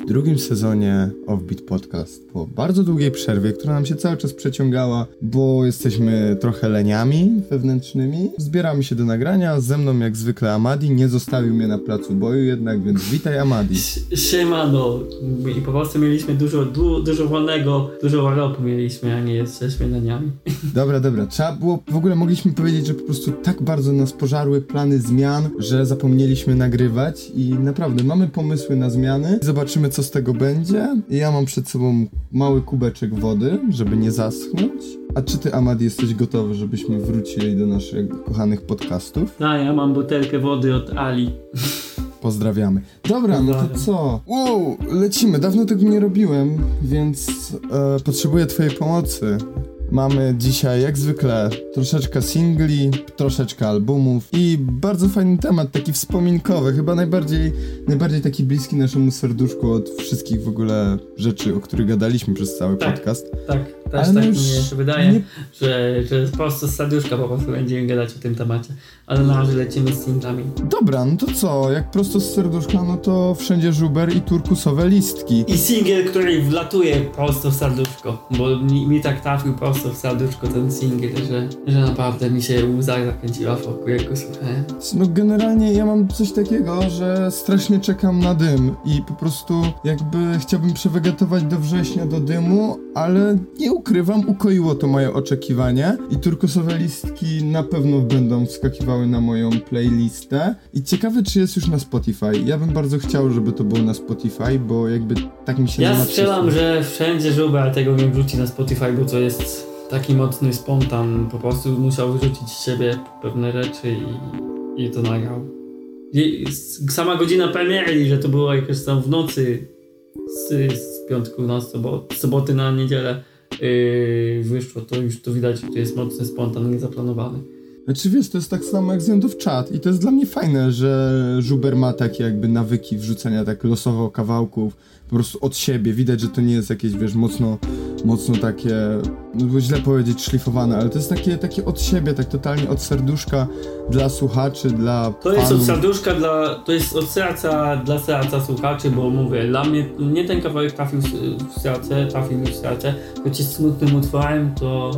drugim sezonie Offbeat Podcast po bardzo długiej przerwie, która nam się cały czas przeciągała, bo jesteśmy trochę leniami wewnętrznymi. Zbieramy się do nagrania, ze mną jak zwykle Amadi, nie zostawił mnie na placu boju jednak, więc witaj Amadi. Siemano, i po prostu mieliśmy dużo wolnego, dużo urlopu mieliśmy, a nie jesteśmy leniami. Dobra, trzeba było, w ogóle mogliśmy powiedzieć, że po prostu tak bardzo nas pożarły plany zmian, że zapomnieliśmy nagrywać i naprawdę mamy pomysły na zmiany. Zobaczymy, co z tego będzie. Ja mam przed sobą mały kubeczek wody, żeby nie zaschnąć. A czy ty, Amadi, jesteś gotowy, żebyśmy wrócili do naszych kochanych podcastów? Ja mam butelkę wody od Ali. Pozdrawiamy. Dobra, no to co? Wow, lecimy. Dawno tego nie robiłem, więc potrzebuję twojej pomocy. Mamy dzisiaj, jak zwykle, troszeczkę singli, troszeczkę albumów i bardzo fajny temat, taki wspominkowy, chyba najbardziej taki bliski naszemu serduszku od wszystkich w ogóle rzeczy, o których gadaliśmy przez cały podcast. Tak, też tak mi się wydaje, że po prostu z serduszka po prostu będziemy gadać o tym temacie, ale na razie lecimy z singlami. Dobra, no to co, jak prosto z serduszka, no to Wszędzie żuber i Turkusowe listki. I singiel, który wlatuje prosto w serduszko, bo mi tak trafił prosto w serduszko ten singiel, że naprawdę mi się łza zakręciła wokół, jak go słuchałem. No generalnie ja mam coś takiego, że strasznie czekam na dym i po prostu jakby chciałbym przewegetować do września do dymu, ale nie ukrywam, ukoiło to moje oczekiwanie i Turkusowe listki na pewno będą wskakiwały na moją playlistę i ciekawe, czy jest już na Spotify. Ja bym bardzo chciał, żeby to było na Spotify, bo jakby tak mi się... Ja strzelam, że Wszędzie żuber tego nie wrzuci na Spotify, bo to jest taki mocny spontan, po prostu musiał wyrzucić z siebie pewne rzeczy i to nagrał. Sama godzina premiery, że to było jakieś tam w nocy z piątku na soboty na niedzielę wyszło, to już to widać, że to jest mocny spontan, niezaplanowany. Znaczy wiesz, to jest tak samo jak z End of Chat i to jest dla mnie fajne, że żuber ma takie jakby nawyki wrzucania tak losowo kawałków po prostu od siebie. Widać, że to nie jest jakieś, wiesz, mocno takie, no bo źle powiedzieć szlifowane, ale to jest takie od siebie, tak totalnie od serduszka dla słuchaczy, dla fanów. To jest od serduszka to jest od serca dla serca słuchaczy, bo mówię, dla mnie ten kawałek trafił w serce, choć jest smutnym utworem, to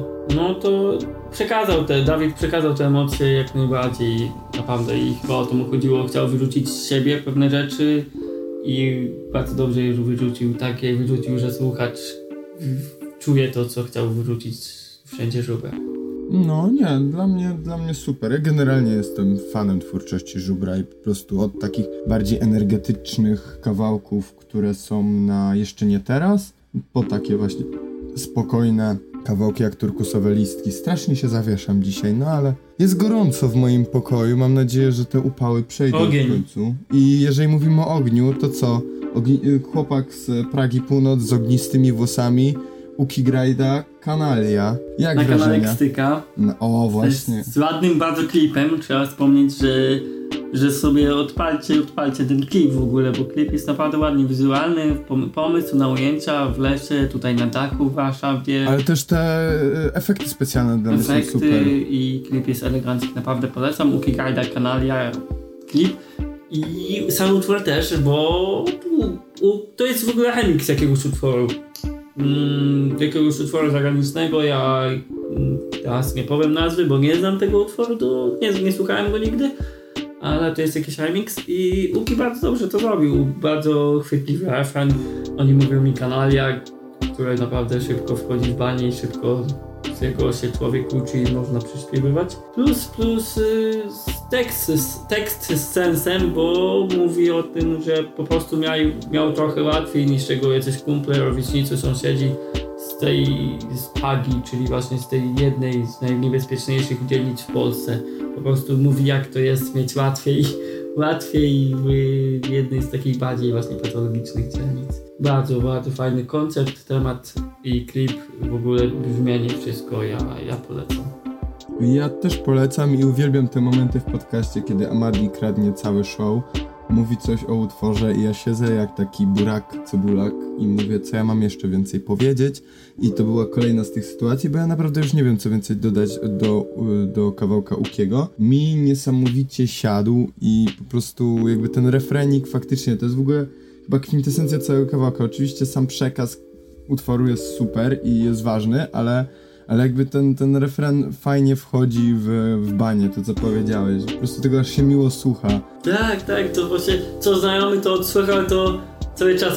Dawid przekazał te emocje jak najbardziej, naprawdę, i chyba o to mu chodziło, chciał wyrzucić z siebie pewne rzeczy i bardzo dobrze je wyrzucił, tak je wyrzucił, że słuchacz czuje to, co chciał wyrzucić Wszędzie żuber. No nie, dla mnie super. Ja generalnie jestem fanem twórczości żubra i po prostu od takich bardziej energetycznych kawałków, które są na Jeszcze nie teraz, po takie właśnie spokojne kawałki jak Turkusowe listki. Strasznie się zawieszam dzisiaj, no ale jest gorąco w moim pokoju. Mam nadzieję, że te upały przejdą w końcu. I jeżeli mówimy o ogniu, to co? Chłopak z Pragi Północ z ognistymi włosami, Uki Grajda, Kanalia. Jak na wrażenia? Kanale Kstyka. No, o, właśnie. Z ładnym bardzo klipem. Trzeba wspomnieć, że sobie odpalcie ten klip w ogóle, bo klip jest naprawdę ładnie wizualny, pomysł na ujęcia w lesie, tutaj na dachu w Warszawie. Ale też te efekty specjalne dla mnie są super. I klip jest elegancki, naprawdę polecam. Uki Grajda, Kanalia, klip. I sam utwór też, bo to jest w ogóle remix jakiegoś utworu. Zagranicznego. Ja teraz nie powiem nazwy, bo nie znam tego utworu, nie słuchałem go nigdy, ale to jest jakiś remix i Uki bardzo dobrze to zrobił, bardzo chwytliwy refren. Oni mówią mi Kanalia, które naprawdę szybko wchodzi w banie i szybko z jego się człowiek uczy i można prześpiewywać. Plus tekst z sensem, bo mówi o tym, że po prostu miał trochę łatwiej niż jego jacyś kumple, rówieśnicy, sąsiedzi z Pragi, czyli właśnie z tej jednej z najniebezpieczniejszych dzielnic w Polsce. Po prostu mówi, jak to jest mieć łatwiej w jednej z takich bardziej właśnie patologicznych dzielnic. Bardzo, bardzo fajny koncept, temat i klip, w ogóle brzmienie, wszystko ja polecam. Ja też polecam i uwielbiam te momenty w podcaście, kiedy Amadi kradnie cały show, mówi coś o utworze i ja siedzę jak taki burak, cebulak i mówię, co ja mam jeszcze więcej powiedzieć, i to była kolejna z tych sytuacji, bo ja naprawdę już nie wiem, co więcej dodać do kawałka Ukiego. Mi niesamowicie siadł i po prostu jakby ten refrenik faktycznie to jest w ogóle chyba kwintesencja całego kawałka. Oczywiście sam przekaz utworu jest super i jest ważny, ale jakby ten refren fajnie wchodzi w banie, to co powiedziałeś. Po prostu tego aż się miło słucha. Tak, to właśnie co znajomy to odsłuchał, to cały czas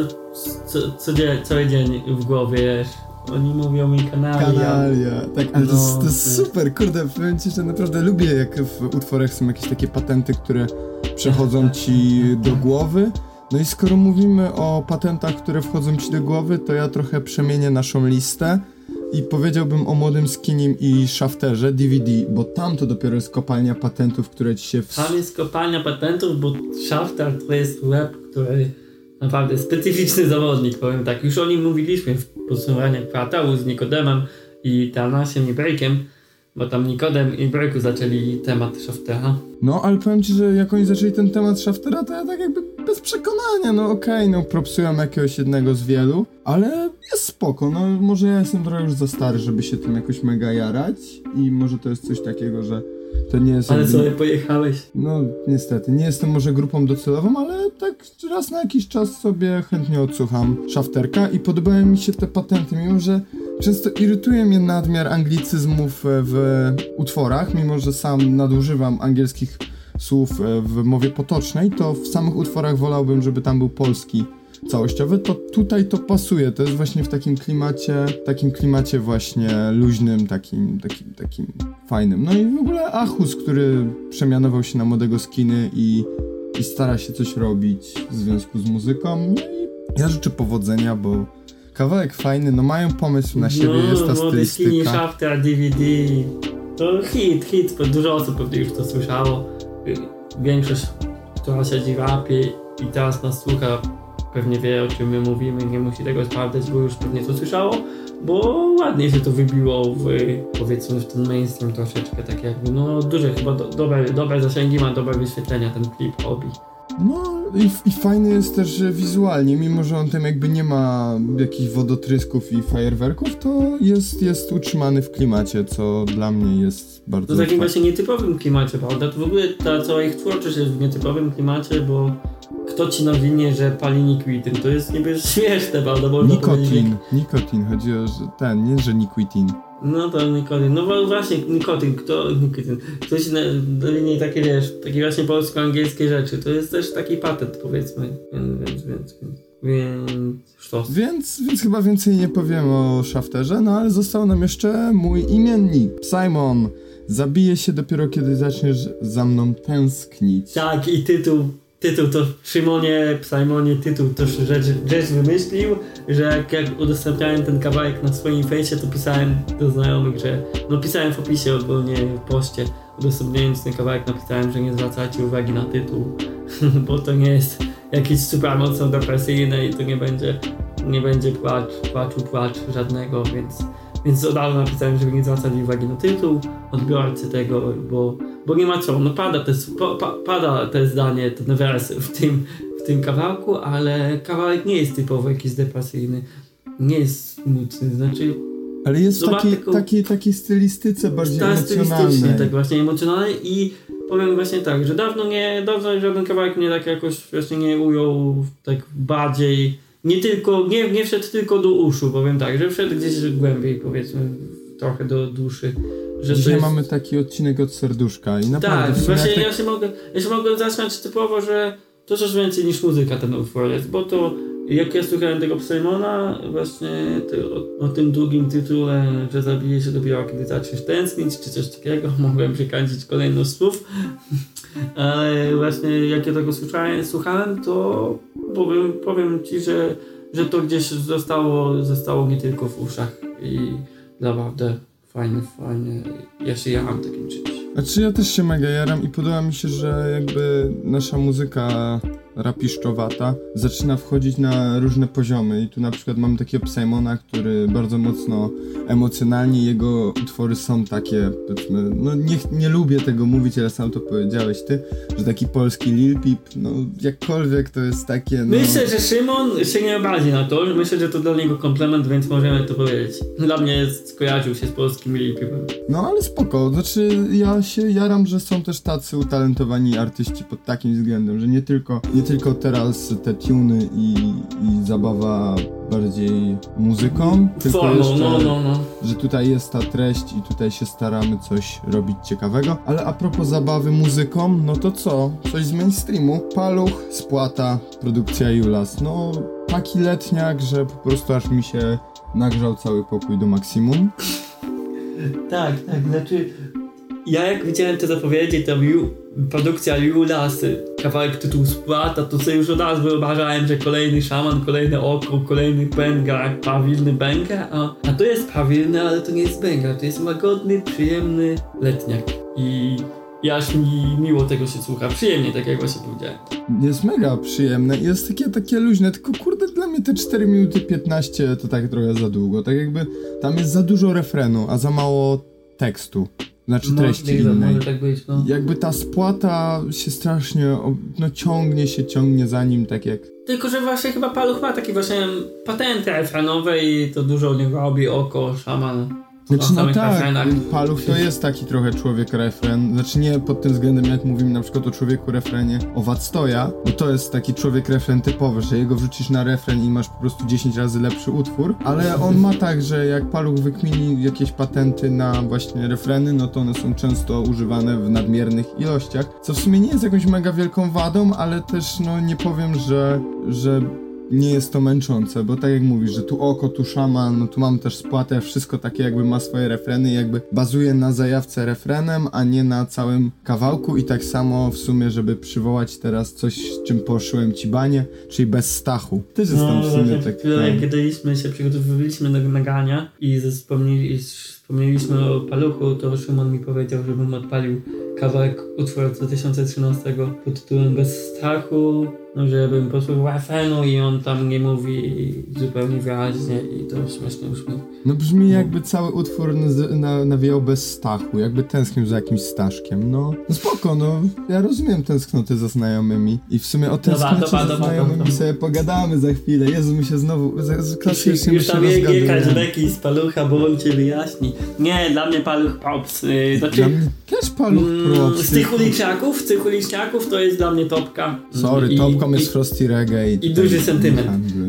cały dzień w głowie, wiesz. Oni mówią mi Kanalia. Tak, ale to jest super, kurde, powiem ci, że naprawdę lubię, jak w utworach są jakieś takie patenty, które przechodzą ci do głowy. No i skoro mówimy o patentach, które wchodzą ci do głowy, to ja trochę przemienię naszą listę i powiedziałbym o Młodym Skinim i Shafterze DVD, bo tam to dopiero jest kopalnia patentów, które ci się... Tam jest kopalnia patentów, bo Shafter to jest rap, który naprawdę specyficzny zawodnik, powiem tak. Już o nim mówiliśmy w podsumowaniu kwartału z Nikodemem i Tanasiem i Breakiem, bo tam Nikodem i Breaku zaczęli temat Shaftera. No, ale powiem ci, że jak oni zaczęli ten temat Shaftera, to ja tak jakby bez przekonania, no okej, no propsują jakiegoś jednego z wielu, ale jest spoko, no może ja jestem trochę już za stary, żeby się tym jakoś mega jarać i może to jest coś takiego, że to nie jest... Ale sobie pojechałeś. No niestety, nie jestem może grupą docelową, ale tak raz na jakiś czas sobie chętnie odsłucham Shafterka i podobają mi się te patenty, mimo że często irytuje mnie nadmiar anglicyzmów w utworach, mimo że sam nadużywam angielskich słów w mowie potocznej, to w samych utworach wolałbym, żeby tam był polski całościowy, to tutaj to pasuje, to jest właśnie w takim klimacie właśnie luźnym, takim fajnym. No i w ogóle Achus, który przemianował się na Młodego Skiny i stara się coś robić w związku z muzyką, no i ja życzę powodzenia, bo kawałek fajny, no mają pomysł na siebie, jest ta stylistyka. Młody Skinny, Shafter, DVD, to hit, bo dużo osób pewnie już to słyszało. Większość, która siedzi w rapie i teraz nas słucha, pewnie wie, o czym my mówimy, nie musi tego sprawdzać, bo już pewnie to słyszało, bo ładnie się to wybiło powiedzmy w ten mainstream troszeczkę, tak jakby, no duże chyba, dobre zasięgi ma, dobre wyświetlenia ten klip Hobby. No i fajny jest też wizualnie, mimo że on tam jakby nie ma jakichś wodotrysków i fajerwerków, to jest utrzymany w klimacie, co dla mnie jest bardzo... To w takim właśnie nietypowym klimacie, prawda? To w ogóle ta cała ich twórczość jest w nietypowym klimacie, bo kto ci nawinie, że pali nikotin, to jest niby śmieszne, prawda? Nikotin, chodzi o nie, że nikotin. No to nikotin, no właśnie nikotin. Ktoś nawinie takie, wiesz, takie właśnie polsko-angielskie rzeczy, to jest też taki patent, powiedzmy, więc chyba więcej nie powiem o Shafterze, no ale został nam jeszcze mój imiennik, Simon. Zabiję się dopiero, kiedy zaczniesz za mną tęsknić. Tak, i tytuł to Simonie, tytuł to rzecz wymyślił, że jak udostępniałem ten kawałek na swoim fejsie, to pisałem do znajomych, że pisałem w opisie ogólnie, w poście, udostępniając ten kawałek, napisałem, że nie zwracajcie uwagi na tytuł, bo to nie jest jakieś super mocno depresyjne i to nie będzie płaczu żadnego, więc od razu napisałem, żeby nie zwracali uwagi na tytuł, odbiorcy tego, bo nie ma co, pada te zdanie, ten wers w tym kawałku, ale kawałek nie jest typowo jakiś depresyjny, nie jest smutny, znaczy... Ale jest w takiej stylistyce bardziej emocjonalnej. Tak właśnie emocjonalnej i powiem właśnie tak, że dawno żaden kawałek mnie tak jakoś właśnie nie ujął tak bardziej, nie wszedł tylko do uszu, powiem tak, że wszedł gdzieś głębiej, powiedzmy, trochę do duszy. Że dzisiaj mamy taki odcinek od serduszka i naprawdę... Tak, właśnie ja się mogę zasmiać typowo, że to coś więcej niż muzyka ten utwór jest, bo to jak ja słuchałem tego Simona, właśnie o tym długim tytule, że zabije się dopiero kiedy zaczniesz tęsknić, czy coś takiego, mogłem przekręcić kolejno słów, ale właśnie jak ja tego słuchałem, to powiem ci, że to gdzieś zostało nie tylko w uszach i naprawdę fajnie, ja się jaram takim czymś. Znaczy ja też się mega jaram i podoba mi się, że jakby nasza muzyka rapiszczowata zaczyna wchodzić na różne poziomy i tu na przykład mamy takiego Simona, który bardzo mocno emocjonalnie, jego utwory są takie, powiedzmy, no nie lubię tego mówić, ale sam to powiedziałeś ty, że taki polski Lil Peep, no jakkolwiek to jest takie, no... Myślę, że Szymon się nie obrazi na to, myślę, że to dla niego komplement, więc możemy to powiedzieć. Dla mnie skojarzył się z polskim Lil Peepem. No ale spoko, znaczy ja się jaram, że są też tacy utalentowani artyści pod takim względem, że nie tylko nie tylko teraz te tuny i zabawa bardziej muzyką, tylko Formą, jeszcze, no. że tutaj jest ta treść i tutaj się staramy coś robić ciekawego. Ale a propos zabawy muzyką, no to co? Coś z mainstreamu. Paluch, Spłata, produkcja Julas. No, taki letniak, że po prostu aż mi się nagrzał cały pokój do maksimum. Tak, znaczy ja jak widziałem te zapowiedzi, to produkcja Julas, kawałek tytułu Spłata, to sobie już od razu wyobrażałem, że kolejny szaman, kolejne oko, kolejny bęgar, prawilny bęgar, a to jest prawilny, ale to nie jest bęgar, to jest łagodny, przyjemny letniak i aż mi miło tego się słucha, przyjemnie, tak jak właśnie powiedziałem. Jest mega przyjemne i jest takie luźne, tylko kurde dla mnie te 4 minuty 15 to tak trochę za długo, tak jakby tam jest za dużo refrenu, a za mało tekstu. Znaczy treści innej. Może tak być, no. Jakby ta Spłata się strasznie, ciągnie za nim, tak jak... Tylko, że właśnie chyba Paluch ma takie właśnie patenty refrenowe i to dużo o niego robi oko, szaman. Znaczy no tak, Paluch to jest taki trochę człowiek refren, znaczy nie pod tym względem jak mówimy na przykład o człowieku refrenie o Wactoja, bo to jest taki człowiek refren typowy, że jego wrzucisz na refren i masz po prostu 10 razy lepszy utwór, ale on ma tak, że jak Paluch wykmini jakieś patenty na właśnie refreny, no to one są często używane w nadmiernych ilościach, co w sumie nie jest jakąś mega wielką wadą, ale też no nie powiem, że nie jest to męczące, bo tak jak mówisz, że tu oko, tu szaman, no tu mam też Spłatę, wszystko takie jakby ma swoje refreny i jakby bazuje na zajawce refrenem, a nie na całym kawałku i tak samo w sumie, żeby przywołać teraz coś, z czym poszyłem ci banie, czyli bez Stachu. Też jest tam w sumie tak... Kiedy się przygotowywaliśmy do nagrania i wspomnieliśmy o Paluchu, to Szymon mi powiedział, żebym odpalił kawałek utwór z 2013 pod tytułem Bez Strachu, no żebym posłuchał refrenu i on tam nie mówi zupełnie wyraźnie i to śmiesznie brzmi. No brzmi jakby cały utwór nawijał bez Stachu, jakby tęsknił za jakimś Staszkiem, no spoko, no ja rozumiem tęsknoty za znajomymi i w sumie o tęsknocie za znajomymi sobie pogadamy za chwilę. Jezu, my się znowu klasycznie już tam jechać beki z Palucha, bo on cię wyjaśni. Nie, dla mnie Paluch props. Dla mnie też Paluch props. Z tych uliczniaków to jest dla mnie topka. Sorry, topką jest Frosty Reggae i duży sentyment.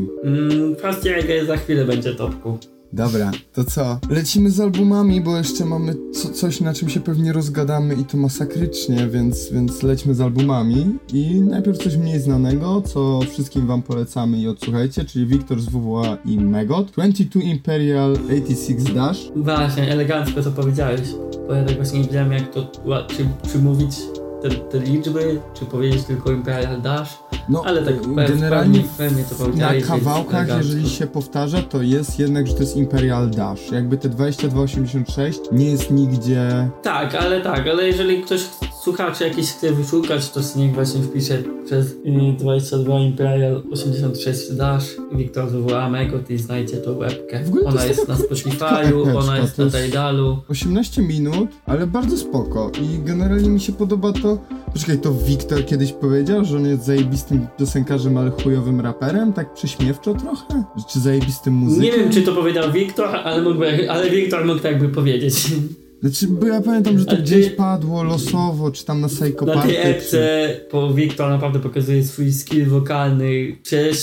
Frosty Reggae za chwilę będzie topką. Dobra, to co? Lecimy z albumami, bo jeszcze mamy coś, na czym się pewnie rozgadamy i to masakrycznie, więc lećmy z albumami. I najpierw coś mniej znanego, co wszystkim wam polecamy i odsłuchajcie, czyli Victor z WWA i Megot. 22 Imperial 86 Dash. Właśnie, elegancko to powiedziałeś, bo ja tak właśnie nie wiedziałem jak to, czy mówić te liczby, czy powiedzieć tylko Imperial Dash. No, ale tak generalnie pewnie to powiedziałeś. Na kawałkach, jeżeli się powtarza, to jest jednak, że to jest Imperial Dash. Jakby te 2286 nie jest nigdzie... Tak, ale jeżeli ktoś słuchaczy jakiś chce wyszukać, to niech właśnie wpisze przez 22 Imperial 86 Dash Victor WWA Megot i znajdzie tą webkę. Ona jest na Spotify'u, ona jest na Tidalu. 18 minut, ale bardzo spoko i generalnie mi się podoba to... Poczekaj, to Wiktor kiedyś powiedział, że on jest zajebistym piosenkarzem, ale chujowym raperem? Tak prześmiewczo trochę? Czy zajebistym muzykiem? Nie wiem, czy to powiedział Wiktor, ale Wiktor mógł tak by powiedzieć. Znaczy, bo ja pamiętam, że to gdzieś padło losowo, czy tam na Psychopathie. Na tej epce, bo Wiktor naprawdę pokazuje swój skill wokalny.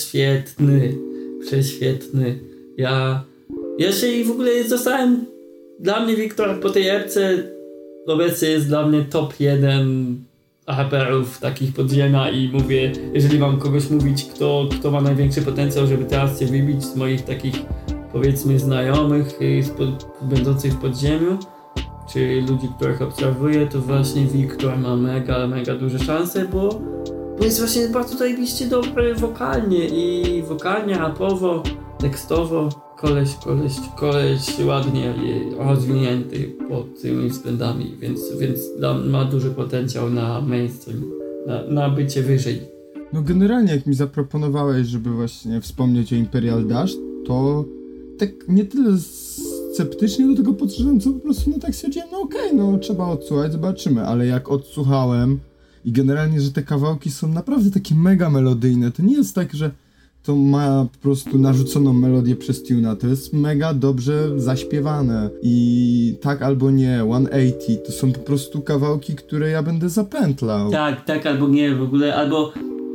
Prześwietny. Ja się i w ogóle zostałem... Dla mnie Wiktor po tej epce obecnie jest dla mnie top 1 raperów takich podziemia i mówię, jeżeli mam kogoś mówić, kto ma największy potencjał, żeby teraz się wybić z moich takich, powiedzmy, znajomych będących w podziemiu, czy ludzi, których obserwuję, to właśnie Wiktor ma mega duże szanse, bo jest właśnie bardzo zajebiście dobry wokalnie, rapowo, tekstowo. Koleś ładnie rozwinięty pod tymi względami, więc ma duży potencjał na mainstream, na bycie wyżej. No generalnie jak mi zaproponowałeś, żeby właśnie wspomnieć o Imperial Dash, to tak nie tyle sceptycznie do tego podszedłem, co po prostu no tak stwierdziłem, no okej, no trzeba odsłuchać, zobaczymy, ale jak odsłuchałem i generalnie, że te kawałki są naprawdę takie mega melodyjne, to nie jest tak, że to ma po prostu narzuconą melodię przez tuna, to jest mega dobrze zaśpiewane i tak albo nie, 180 to są po prostu kawałki, które ja będę zapętlał. Tak albo nie w ogóle, albo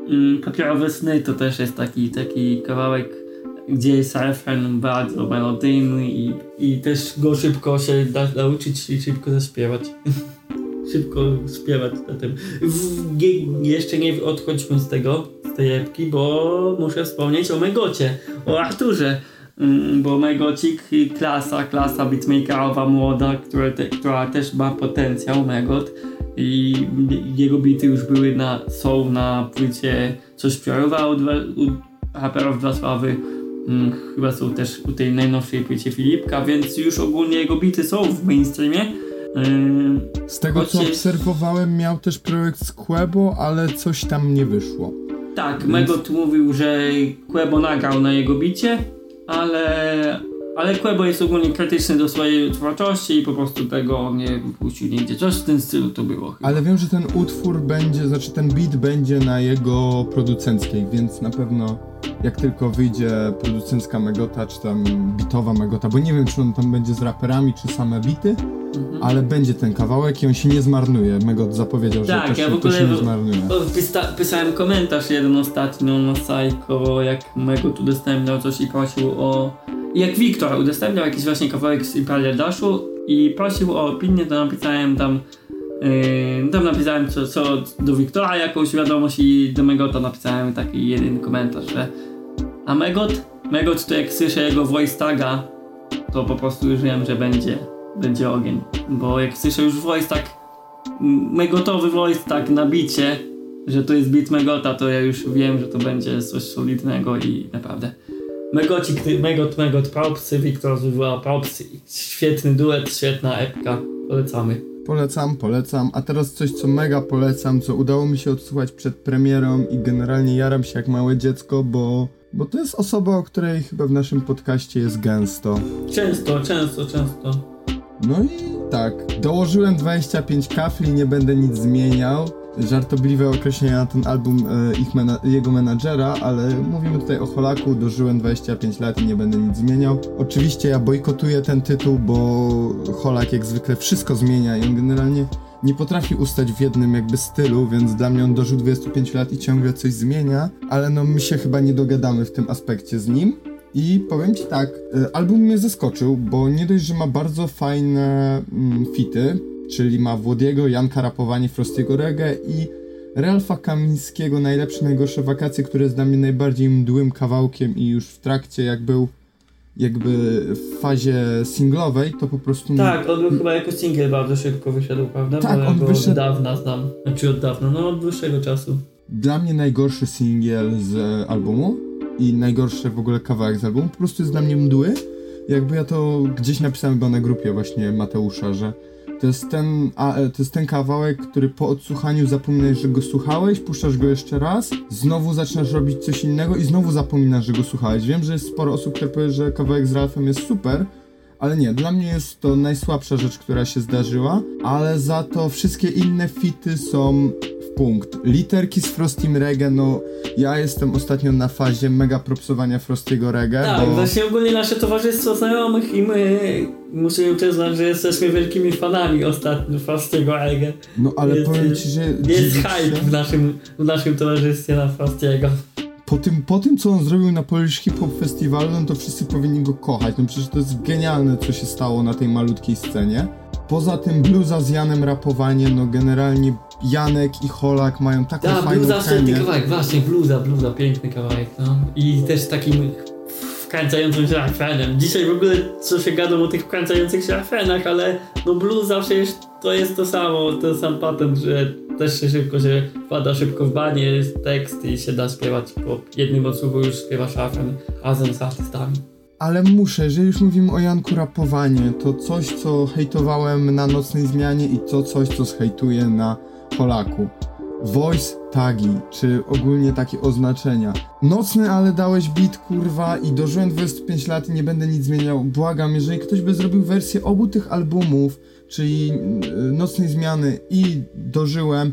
Papierowe sny to też jest taki kawałek, gdzie jest refren bardzo melodyjny i też go szybko się da nauczyć i szybko zaśpiewać. Szybko śpiewać na tym. Jeszcze nie odchodźmy z tej epki, bo muszę wspomnieć o Megocie, o Arturze. Bo Megocik, klasa beatmakerowa młoda, która też ma potencjał, Megot. I jego bity już są na płycie Coś Piorowa u raperów Wrocławy. Chyba są też u tej najnowszej płycie Filipka, więc już ogólnie jego bity są w mainstreamie. Z tego co obserwowałem, miał też projekt z Quebo, ale coś tam nie wyszło. Tak, więc... Megot mówił, że Quebo nagrał na jego bicie, ale Quebo jest ogólnie krytyczny do swojej twórczości i po prostu tego nie wypuścił nigdzie. Coś w tym stylu to było chyba. Ale wiem, że ten utwór ten beat będzie na jego producenckiej, więc na pewno jak tylko wyjdzie producencka Megota, czy tam bitowa Megota, bo nie wiem, czy on tam będzie z raperami, czy same bity, ale będzie ten kawałek i on się nie zmarnuje. Megot zapowiedział, że to się nie zmarnuje. Pisałem komentarz jeden ostatnio na Psycho, jak Megot udostępniał coś i prosił o... Jak Wiktor udostępniał jakiś właśnie kawałek z Imperial Dashu i prosił o opinię, to napisałem co do Wiktora jakąś wiadomość i do Megota napisałem taki jeden komentarz, że a Megot to jak słyszę jego voice taga, to po prostu już wiem, że będzie ogień, bo jak słyszę już voice tag, Megotowy voice tag na bicie, że to jest beat Megota, to ja już wiem, że to będzie coś solidnego i naprawdę Megot, propsy, Wiktor wywołał propsy, świetny duet, świetna epka, Polecam, a teraz coś co mega polecam, co udało mi się odsłuchać przed premierą i generalnie jaram się jak małe dziecko, bo to jest osoba, o której chyba w naszym podcaście jest gęsto. Często. No i tak, dołożyłem 25 kafli, nie będę nic zmieniał. Żartobliwe określenia na ten album jego menadżera, ale mówimy tutaj o Holaku, dożyłem 25 lat i nie będę nic zmieniał. Oczywiście ja bojkotuję ten tytuł, bo Holak jak zwykle wszystko zmienia i on generalnie nie potrafi ustać w jednym jakby stylu, więc dla mnie on dożył 25 lat i ciągle coś zmienia, ale no my się chyba nie dogadamy w tym aspekcie z nim. I powiem ci tak, album mnie zaskoczył, bo nie dość, że ma bardzo fajne fity, czyli ma Włodiego, Janka Rapowanie, Frostiego Reggae i Ralfa Kamińskiego Najlepsze, Najgorsze Wakacje, które jest dla mnie najbardziej mdłym kawałkiem i już w trakcie jak był jakby w fazie singlowej, to po prostu... Tak, on był chyba jako singiel bardzo szybko wyszedł, prawda? Tak, bo on wyszedł... od dawna znam, od dłuższego czasu. Dla mnie najgorszy singiel z albumu i najgorszy w ogóle kawałek z albumu, po prostu jest dla mnie mdły. Jakby ja to gdzieś napisałem chyba na grupie właśnie Mateusza, że to jest ten kawałek, który po odsłuchaniu zapominasz, że go słuchałeś, puszczasz go jeszcze raz, znowu zaczynasz robić coś innego i znowu zapominasz, że go słuchałeś. Wiem, że jest sporo osób, które powie, że kawałek z Ralfem jest super, ale nie, dla mnie jest to najsłabsza rzecz, która się zdarzyła, ale za to wszystkie inne fity są w punkt. Literki z Frostym Reggae, no ja jestem ostatnio na fazie mega propsowania Frostiego Reggae. Tak, właśnie ogólnie nasze towarzystwo znajomych i my musimy przyznać, że jesteśmy wielkimi fanami ostatnio Frostiego Reggae. No ale powiem ci, że... Jest hype w naszym towarzystwie na Frostiego. Po tym, co on zrobił na Polish Hip Hop Festiwalu, no to wszyscy powinni go kochać. No przecież to jest genialne, co się stało na tej malutkiej scenie. Poza tym bluza z Janem Rapowanie, no generalnie Janek i Holak mają taką fajną bluza, chemię. Kawałek, właśnie, bluza, piękny kawałek, no. I też takim wkręcającym się refrenem. Dzisiaj w ogóle co się gadam o tych wkręcających się refrenach, ale no bluza przecież to jest to samo, ten sam patent, że też się wpada szybko w banie, jest tekst i się da śpiewać po jednym odsłuchu już śpiewasz refren razem z artystami. Ale muszę, jeżeli już mówimy o Janku Rapowanie, to coś, co hejtowałem na Nocnej Zmianie i to coś, co zhejtuję na Holaku. Voice tagi, czy ogólnie takie oznaczenia. Nocny, ale dałeś beat, kurwa, i dożyłem 25 lat i nie będę nic zmieniał. Błagam, jeżeli ktoś by zrobił wersję obu tych albumów, czyli Nocnej Zmiany i Dożyłem,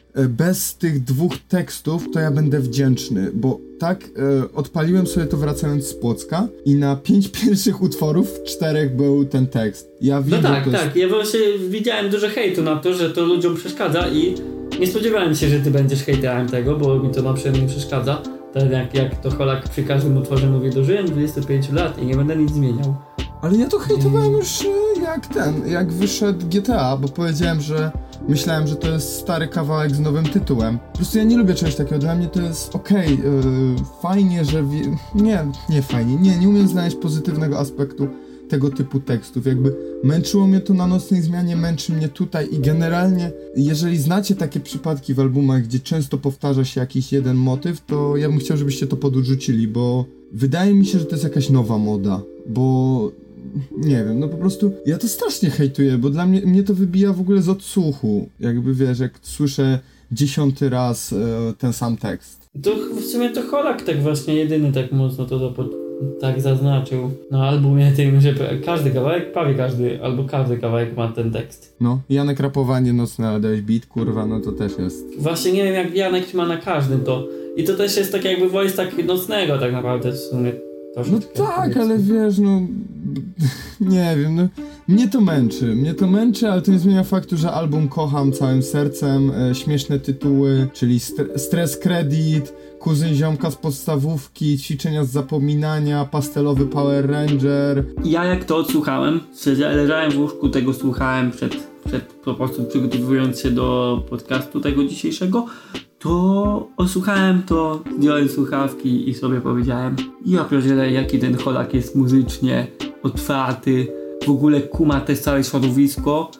bez tych dwóch tekstów, to ja będę wdzięczny, bo tak odpaliłem sobie to wracając z Płocka i na 5 pierwszych utworów w 4 był ten tekst. Ja wiem, no tak, ja właśnie widziałem dużo hejtu na to, że to ludziom przeszkadza i nie spodziewałem się, że ty będziesz hejterem tego, bo mi to na przykład nie przeszkadza. Tak jak to Holak przy każdym utworze mówi, dożyłem 25 lat i nie będę nic zmieniał. Ale ja to hejtowałem już jak wyszedł GTA, bo powiedziałem, że myślałem, że to jest stary kawałek z nowym tytułem. Po prostu ja nie lubię czegoś takiego, dla mnie to jest fajnie, że... Nie fajnie, nie umiem znaleźć pozytywnego aspektu tego typu tekstów, jakby męczyło mnie to na Nocnej Zmianie, męczy mnie tutaj i generalnie, jeżeli znacie takie przypadki w albumach, gdzie często powtarza się jakiś jeden motyw, to ja bym chciał, żebyście to podrzucili, bo wydaje mi się, że to jest jakaś nowa moda, bo nie wiem, no po prostu ja to strasznie hejtuję, bo dla mnie to wybija w ogóle z odsłuchu, jakby wiesz, jak słyszę 10 raz ten sam tekst. To w sumie to Holak tak właśnie jedyny tak mocno to tak zaznaczył na albumie tym, że prawie każdy kawałek ma ten tekst. No, Janek rapowanie nocne, ale dałeś beat, kurwa, no to też jest. Właśnie nie wiem jak Janek ma na każdym to. I to też jest tak jakby voice tak nocnego tak naprawdę w sumie. No tak, ale wiesz, no... Nie wiem, no... Mnie to męczy, ale to nie zmienia faktu, że album kocham całym sercem, śmieszne tytuły, czyli Stres Credit, Kuzyn ziomka z podstawówki, Ćwiczenia z zapominania, Pastelowy Power Ranger. Ja jak to odsłuchałem, leżałem w łóżku, tego słuchałem przed po prostu przygotowując się do podcastu tego dzisiejszego, to odsłuchałem to, zdjąłem słuchawki i sobie powiedziałem, ja pierdzielę, jaki ten Holak jest muzycznie otwarty, w ogóle kuma też całe środowisko,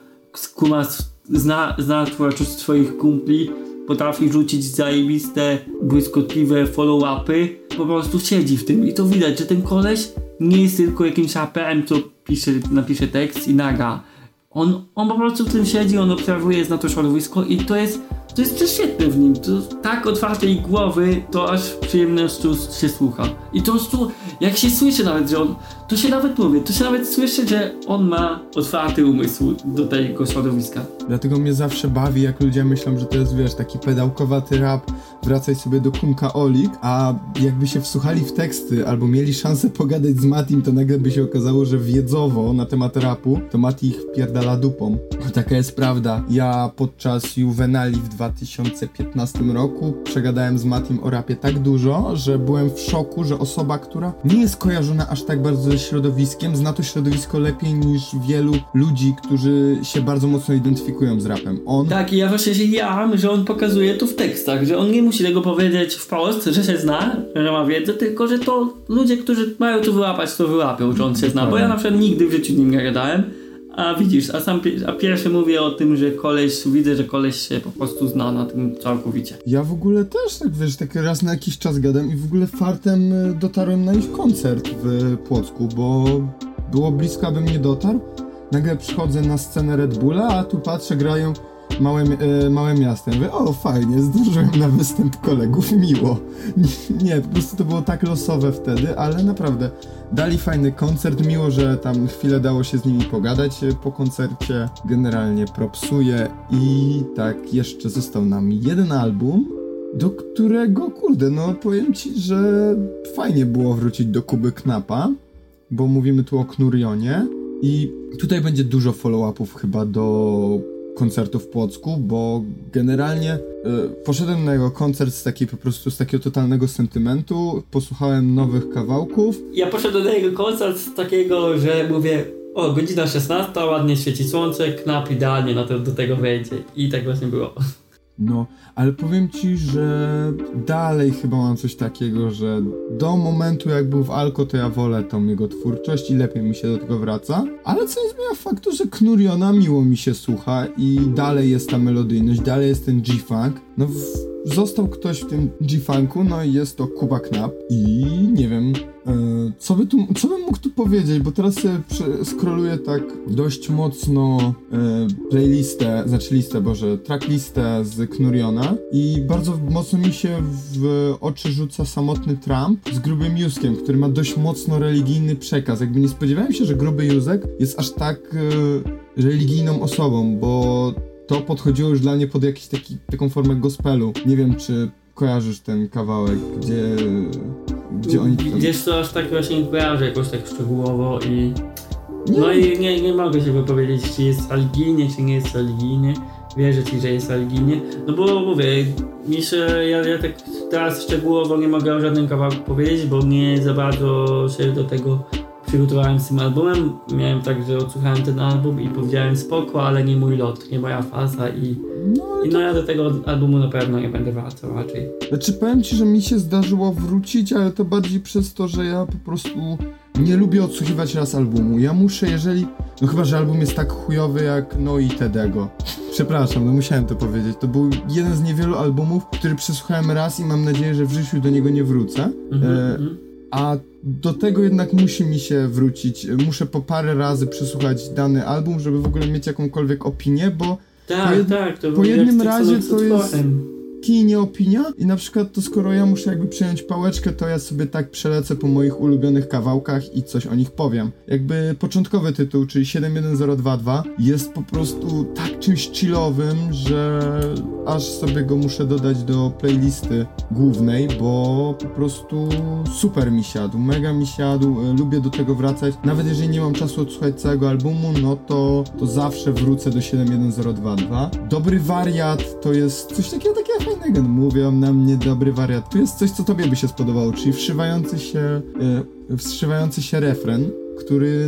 zna twórczość swoich kumpli, potrafi rzucić zajebiste, błyskotliwe follow-upy, po prostu siedzi w tym i to widać, że ten koleś nie jest tylko jakimś raperem, co napisze tekst i naga. On po prostu w tym siedzi, on obserwuje, zna to środowisko i to jest prześwietne w nim. To tak otwartej głowy, to aż przyjemnością się słucha. I to jak się słyszy nawet, że on, to się nawet słyszy, że on ma otwarty umysł do tego środowiska. Dlatego mnie zawsze bawi, jak ludzie myślą, że to jest, wiesz, taki pedałkowaty rap, wracaj sobie do Kumka Olik, a jakby się wsłuchali w teksty, albo mieli szansę pogadać z Matim, to nagle by się okazało, że wiedzowo na temat rapu, to Mati ich wpierdala dupą. Taka jest prawda. Ja podczas Juvenali w 2015 roku przegadałem z Matim o rapie tak dużo, że byłem w szoku, że osoba, która nie jest kojarzona aż tak bardzo ze środowiskiem, zna to środowisko lepiej niż wielu ludzi, którzy się bardzo mocno identyfikują z rapem. Tak, i ja właśnie się jaram, że on pokazuje to w tekstach, że on nie musi tego powiedzieć wprost, że się zna, że ma wiedzę, tylko że to ludzie, którzy mają to wyłapać, to wyłapią, że on się zna, bo ja na przykład nigdy w życiu nim nie gadałem. A widzisz, a pierwszy mówię o tym, że widzę, że koleś się po prostu zna na tym całkowicie. Ja w ogóle też, tak wiesz, tak raz na jakiś czas gadam i w ogóle fartem dotarłem na ich koncert w Płocku, bo było blisko, abym nie dotarł. Nagle przychodzę na scenę Red Bulla, a tu patrzę, grają Małe Miasto. Ja mówię, o fajnie, zdążyłem na występ kolegów, miło. Nie, po prostu to było tak losowe wtedy, ale naprawdę dali fajny koncert, miło, że tam chwilę dało się z nimi pogadać po koncercie. Generalnie propsuję i tak jeszcze został nam jeden album, do którego, kurde, no powiem ci, że fajnie było wrócić do Kuby Knapa, bo mówimy tu o Knurionie i tutaj będzie dużo follow-upów chyba do koncertu w Płocku, bo generalnie poszedłem na jego koncert z takiego totalnego sentymentu, posłuchałem nowych kawałków. Ja poszedłem na jego koncert z takiego, że mówię, o, godzina 16, ładnie świeci słońce, Knap idealnie do tego wejdzie i tak właśnie było. No, ale powiem ci, że dalej chyba mam coś takiego, że do momentu jak był w Alko, to ja wolę tą jego twórczość i lepiej mi się do tego wraca, ale co nie zmienia faktu, że Knuriona miło mi się słucha i dalej jest ta melodyjność, dalej jest ten G-Funk. No został ktoś w tym G-Funku, no i jest to Kuba Knap i nie wiem, co bym mógł tu powiedzieć, bo teraz sobie scrolluję tak dość mocno tracklistę z Knuriona i bardzo mocno mi się w oczy rzuca Samotny Trump z Grubym Józkiem, który ma dość mocno religijny przekaz. Jakby nie spodziewałem się, że Gruby Józek jest aż tak religijną osobą, bo to podchodziło już dla mnie pod taką formę gospelu. Nie wiem, czy kojarzysz ten kawałek, gdzie oni tam... Wiesz co, aż tak właśnie nie kojarzę jakoś tak szczegółowo i... No i nie mogę się wypowiedzieć, czy jest religijny, czy nie jest religijny. wierzę ci, że jest religijnie. No bo mówię, ja tak teraz szczegółowo nie mogę o żadnym kawałku powiedzieć, bo nie za bardzo się do tego przygotowałem z tym albumem. Miałem tak, że odsłuchałem ten album i powiedziałem spoko, ale nie mój lot, nie moja faza i ja do tego albumu na pewno nie będę wracał raczej. Znaczy powiem ci, że mi się zdarzyło wrócić, ale to bardziej przez to, że ja po prostu nie lubię odsłuchiwać raz albumu. Ja muszę, no chyba, że album jest tak chujowy jak No i Tedego. Przepraszam, no musiałem to powiedzieć. To był jeden z niewielu albumów, który przesłuchałem raz i mam nadzieję, że w życiu do niego nie wrócę. A do tego jednak musi mi się wrócić. Muszę po parę razy przesłuchać dany album, żeby w ogóle mieć jakąkolwiek opinię, bo po jednym razie to jest nie opinia i na przykład to skoro ja muszę jakby przejąć pałeczkę, to ja sobie tak przelecę po moich ulubionych kawałkach i coś o nich powiem. Jakby początkowy tytuł, czyli 71022 jest po prostu tak czymś chillowym, że aż sobie go muszę dodać do playlisty głównej, bo po prostu super mi siadł, mega mi siadł, lubię do tego wracać. Nawet jeżeli nie mam czasu odsłuchać całego albumu, no to zawsze wrócę do 71022. Dobry wariat to jest coś takiego fajnego. Mówią na mnie dobry wariat. Tu jest coś, co tobie by się spodobało, czyli wszywający się refren, który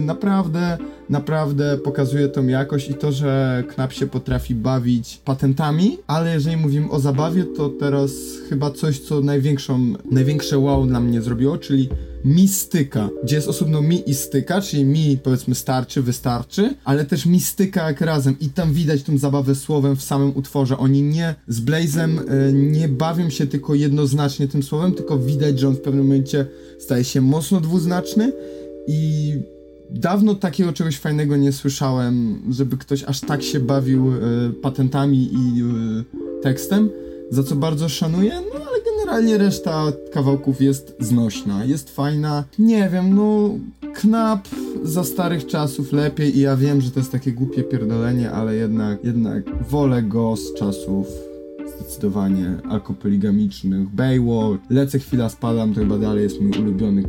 naprawdę pokazuje tą jakość i to, że Knap się potrafi bawić patentami, ale jeżeli mówimy o zabawie, to teraz chyba coś, co największe wow dla mnie zrobiło, czyli mi styka, gdzie jest osobno mi i styka, czyli mi powiedzmy starczy, wystarczy, ale też mi styka jak razem i tam widać tą zabawę słowem w samym utworze. Oni nie z Blazem nie bawią się tylko jednoznacznie tym słowem, tylko widać, że on w pewnym momencie staje się mocno dwuznaczny i dawno takiego czegoś fajnego nie słyszałem, żeby ktoś aż tak się bawił patentami i tekstem, za co bardzo szanuję, no ale generalnie reszta kawałków jest znośna, jest fajna. Nie wiem, no Knap za starych czasów lepiej i ja wiem, że to jest takie głupie pierdolenie, ale jednak wolę go z czasów zdecydowanie alkopoligamicznych. Baywatch, Lecę chwila spadam, to chyba dalej jest mój ulubiony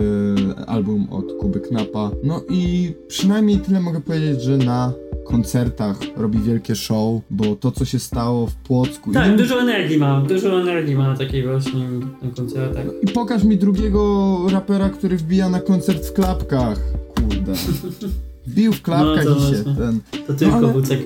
album od Kuby Knapa. No i przynajmniej tyle mogę powiedzieć, że na koncertach robi wielkie show, bo to, co się stało w Płocku... Tak, dużo energii ma na takiej właśnie na koncertach. I pokaż mi drugiego rapera, który wbija na koncert w klapkach. Kurde. Wbił w klapkach no i się właśnie. ten... To tylko WCK.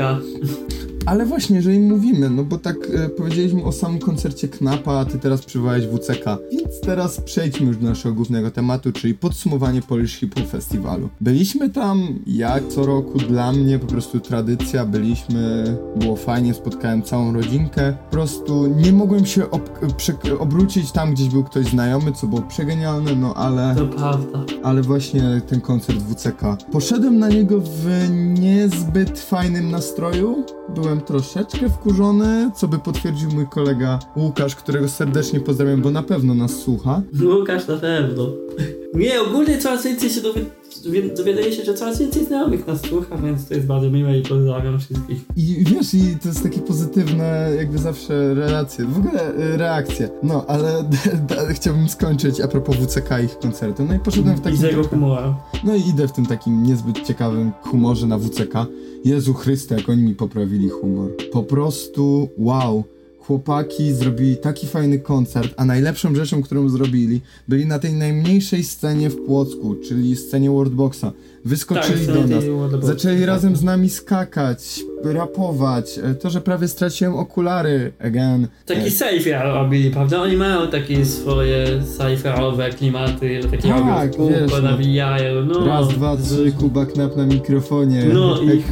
Ale właśnie, jeżeli mówimy, no bo tak powiedzieliśmy o samym koncercie Knapa, a ty teraz przywołałeś WCK, więc teraz przejdźmy już do naszego głównego tematu, czyli podsumowanie Polish Hip Hop Festiwalu. Byliśmy tam, jak co roku, dla mnie po prostu tradycja, było fajnie, spotkałem całą rodzinkę, po prostu nie mogłem się obrócić tam, gdzieś był ktoś znajomy, co było przegenialne, no ale... To prawda. Ale właśnie ten koncert WCK. Poszedłem na niego w niezbyt fajnym nastroju, byłem troszeczkę wkurzony, co by potwierdził mój kolega Łukasz, którego serdecznie pozdrawiam, bo na pewno nas słucha. Łukasz na pewno. Nie, ogólnie coraz więcej się dowiaduje się, że coraz więcej znajomych nas słucha, więc to jest bardzo miłe i pozdrawiam wszystkich. I wiesz, i to jest takie pozytywne jakby zawsze relacje, w ogóle reakcje. No, ale chciałbym skończyć a propos WCK i ich koncertu. No i poszedłem w takim... I zero humoru. No i idę w tym takim niezbyt ciekawym humorze na WCK. Jezu Chryste, jak oni mi poprawili humor. Po prostu wow. Chłopaki zrobili taki fajny koncert, a najlepszą rzeczą, którą zrobili, byli na tej najmniejszej scenie w Płocku, czyli scenie Worldboxa. Wyskoczyli do nas, zaczęli razem z nami skakać, rapować, to, że prawie straciłem okulary, again. Taki safe robili, prawda? Oni mają takie swoje safe-owe klimaty, takie tak, kółko nawijają, no. Raz, dwa, trzy, Kuba Knap na mikrofonie. No i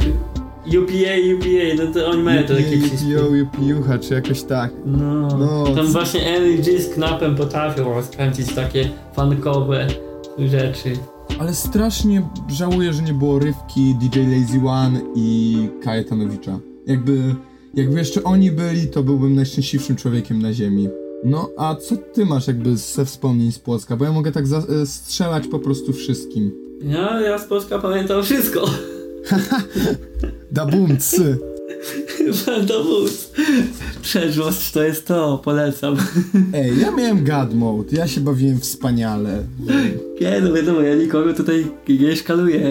UPA, no to oni mają to takie UPA, czy jakoś tak. No. Tam właśnie NG z Knapem potrafią rozkręcić takie funkowe rzeczy. Ale strasznie żałuję, że nie było Rywki, DJ Lazy One i Kajetanowicza. Jakby jeszcze oni byli, to byłbym najszczęśliwszym człowiekiem na ziemi. No, a co ty masz jakby ze wspomnień z Płocka? Bo ja mogę tak strzelać po prostu wszystkim. Ja z Płocka pamiętam wszystko. Da bum, cy. Dowód. Przeszłość to jest to, polecam. Ej, ja miałem God Mode, ja się bawiłem wspaniale. Nie, no wiadomo, ja nikogo tutaj nie szkaluję,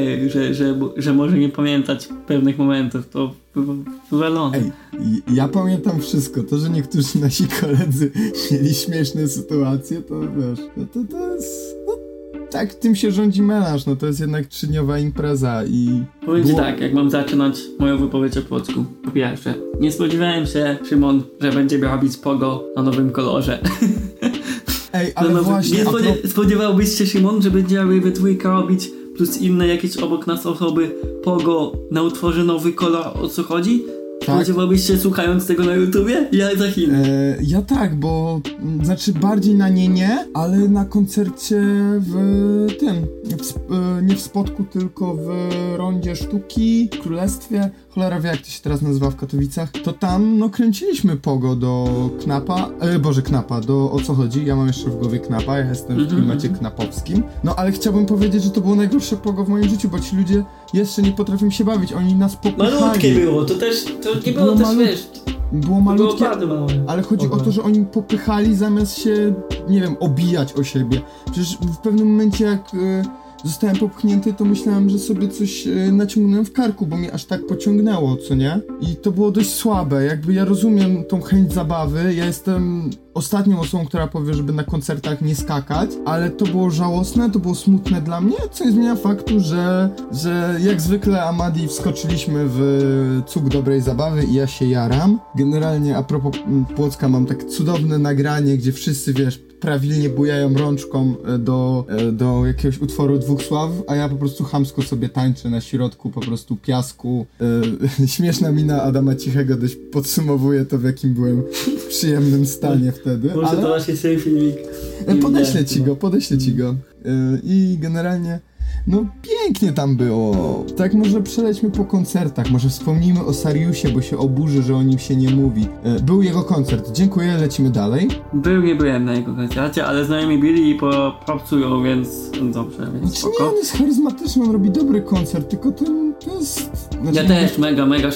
że może nie pamiętać pewnych momentów, to wywalone. Ej, ja pamiętam wszystko. To, że niektórzy nasi koledzy mieli śmieszne sytuacje, to wiesz, to jest... No, tak, tym się rządzi melanż, no to jest jednak 3-dniowa impreza i... Powiem ci tak, jak mam zaczynać moją wypowiedź o Płocku. Po pierwsze, nie spodziewałem się, Szymon, że będzie miał być pogo na nowym kolorze. Ej, ale właśnie... Nie spodziewałbyś się, Szymon, że będziemy we trójkę robić plus inne jakieś obok nas osoby pogo na utworze nowy kolor, o co chodzi? Tak. Spodziewałbyś się słuchając tego na YouTubie? Ja za chwilę. Ja tak, bo znaczy bardziej na nie, ale na koncercie w tym, nie w Spodku, tylko w Rondzie Sztuki, w Królestwie, cholera wie jak to się teraz nazywa w Katowicach, to tam no kręciliśmy pogo do Knapa, Knapa, do O co chodzi, ja mam jeszcze w głowie Knapa, ja jestem w klimacie knapowskim, no ale chciałbym powiedzieć, że to było najgorsze pogo w moim życiu, bo ci ludzie jeszcze nie potrafią się bawić, oni nas popychali. Malutkie było, to nie było też, wiesz... Było malutkie, małe. ale chodzi o to, że oni popychali zamiast się, nie wiem, obijać o siebie. Przecież w pewnym momencie jak zostałem popchnięty, to myślałem, że sobie coś naciągnąłem w karku, bo mnie aż tak pociągnęło, co nie? I to było dość słabe, jakby ja rozumiem tą chęć zabawy, ja jestem ostatnią osobą, która powie, żeby na koncertach nie skakać, ale to było żałosne, to było smutne dla mnie, co nie zmienia faktu, że jak zwykle Amadi wskoczyliśmy w cuk dobrej zabawy i ja się jaram. Generalnie a propos Płocka mam tak cudowne nagranie, gdzie wszyscy, wiesz, prawilnie bujają rączką do jakiegoś utworu Dwóch Sław, a ja po prostu chamsko sobie tańczę na środku po prostu piasku. Śmieszna mina Adama Cichego dość podsumowuje to, w jakim byłem w przyjemnym stanie wtedy. Może to masz jeszcze filmik. Podeślę ci go. I generalnie no pięknie tam było. Tak może przelećmy po koncertach, może wspomnijmy o Sariusie, bo się oburzy, że o nim się nie mówi. Był jego koncert, dziękuję, lecimy dalej. Nie byłem na jego koncercie, ale znajomi byli i propsują, więc dobrze, więc spoko. Nie, on jest charyzmatyczny, on robi dobry koncert, tylko to jest... Znaczy, ja też mega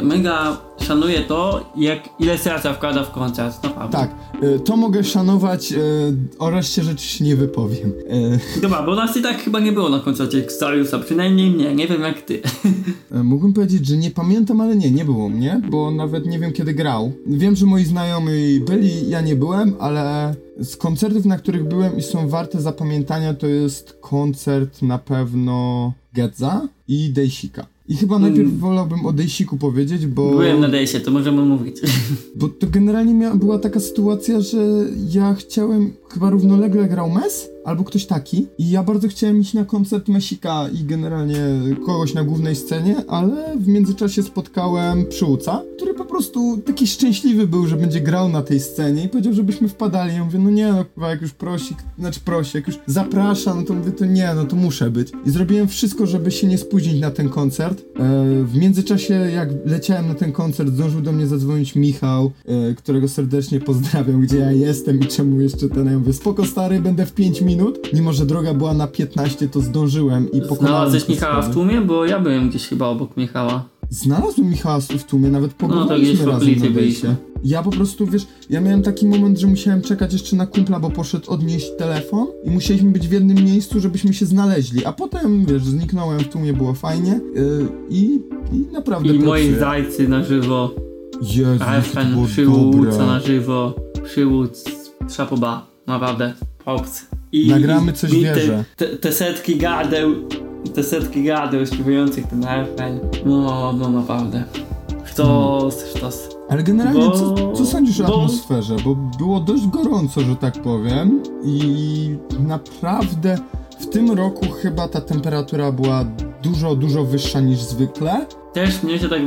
szanuję to, ile serca wkłada w koncert, naprawdę. Tak, to mogę szanować, o reszcie rzeczy się nie wypowiem. Dobra, bo nas i tak chyba nie było na koncercie Sariusa, przynajmniej mnie, nie wiem jak ty. Mógłbym powiedzieć, że nie pamiętam, ale nie było mnie, bo nawet nie wiem kiedy grał. Wiem, że moi znajomi byli, ja nie byłem, ale z koncertów, na których byłem i są warte zapamiętania, to jest koncert na pewno Gedza i Dejsika. I chyba najpierw wolałbym o Dejsiku powiedzieć, bo... Byłem na Dejsie, to możemy mówić. Bo to generalnie była taka sytuacja, że ja chciałem... Chyba równolegle grał Mes, albo ktoś taki. I ja bardzo chciałem iść na koncert Mesika i generalnie kogoś na głównej scenie, ale w międzyczasie spotkałem Przyłca, który po prostu taki szczęśliwy był, że będzie grał na tej scenie i powiedział, żebyśmy wpadali. Ja mówię, no nie, no chyba jak już prosi, jak już zaprasza, no to mówię, to nie, no to muszę być. I zrobiłem wszystko, żeby się nie spóźnić na ten koncert. W międzyczasie, jak leciałem na ten koncert, zdążył do mnie zadzwonić Michał, którego serdecznie pozdrawiam, gdzie ja jestem i czemu jeszcze ten. Ja mówię, spoko stary, będę w 5 minut. Mimo że droga była na 15, to zdążyłem i pokonałem. Znalazłeś Michała w tłumie? Bo ja byłem gdzieś chyba obok Michała. Znalazłem Michała w tłumie, nawet pogadaliśmy razem na wejście. Ja po prostu, wiesz, ja miałem taki moment, że musiałem czekać jeszcze na kumpla, bo poszedł odnieść telefon i musieliśmy być w jednym miejscu, żebyśmy się znaleźli, a potem, wiesz, zniknąłem w tłumie, było fajnie i naprawdę... I moi zajcy na żywo. Jezu, to było Przyłódca na żywo. Przyłódz, szapoba, naprawdę, props. Nagramy coś, wierzę. Te setki gardeł śpiewających ten refren. No naprawdę. Sztos. Ale generalnie, co sądzisz o atmosferze? Bo było dość gorąco, że tak powiem. I naprawdę w tym roku chyba ta temperatura była dużo wyższa niż zwykle. Też mnie się tak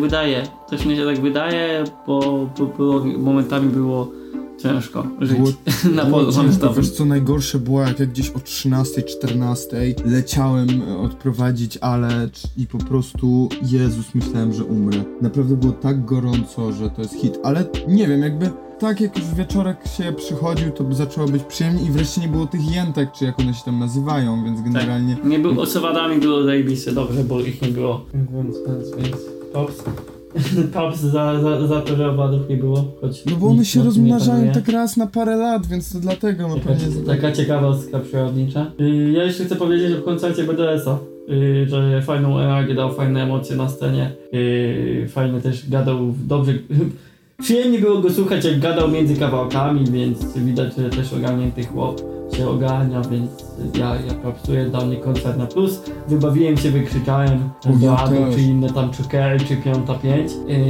wydaje, bo momentami było ciężko żyć na polu. Wiesz co najgorsze było, jak gdzieś o 13-14 leciałem odprowadzić Alecz i po prostu, Jezus, myślałem, że umrę. Naprawdę było tak gorąco, że to jest hit, ale nie wiem, jakby tak jak już wieczorek się przychodził, to by zaczęło być przyjemnie i wreszcie nie było tych jętek, czy jak one się tam nazywają, więc generalnie... Tak. Nie było, z owadami było zajebiście dobrze, bo ich nie było. Więc tops. Paps za to, że owadów nie było, choć No bo one nikt się nad tym nie rozmnażają panuje. tak raz na parę lat, więc to dlatego no pewnie... Taka ciekawostka przyrodnicza. Ja jeszcze chcę powiedzieć o koncercie BDS-a, że fajną energię dał, fajne emocje na scenie, fajnie też gadał, dobrze... Przyjemnie było go słuchać, jak gadał między kawałkami, więc widać, że też ogarnięty chłop się ogarnia, więc ja pracuję, dla mnie koncert na plus. Wybawiłem się, wykrzyczałem Eldorado, też. czy inne tam czokery, czy Piąta 5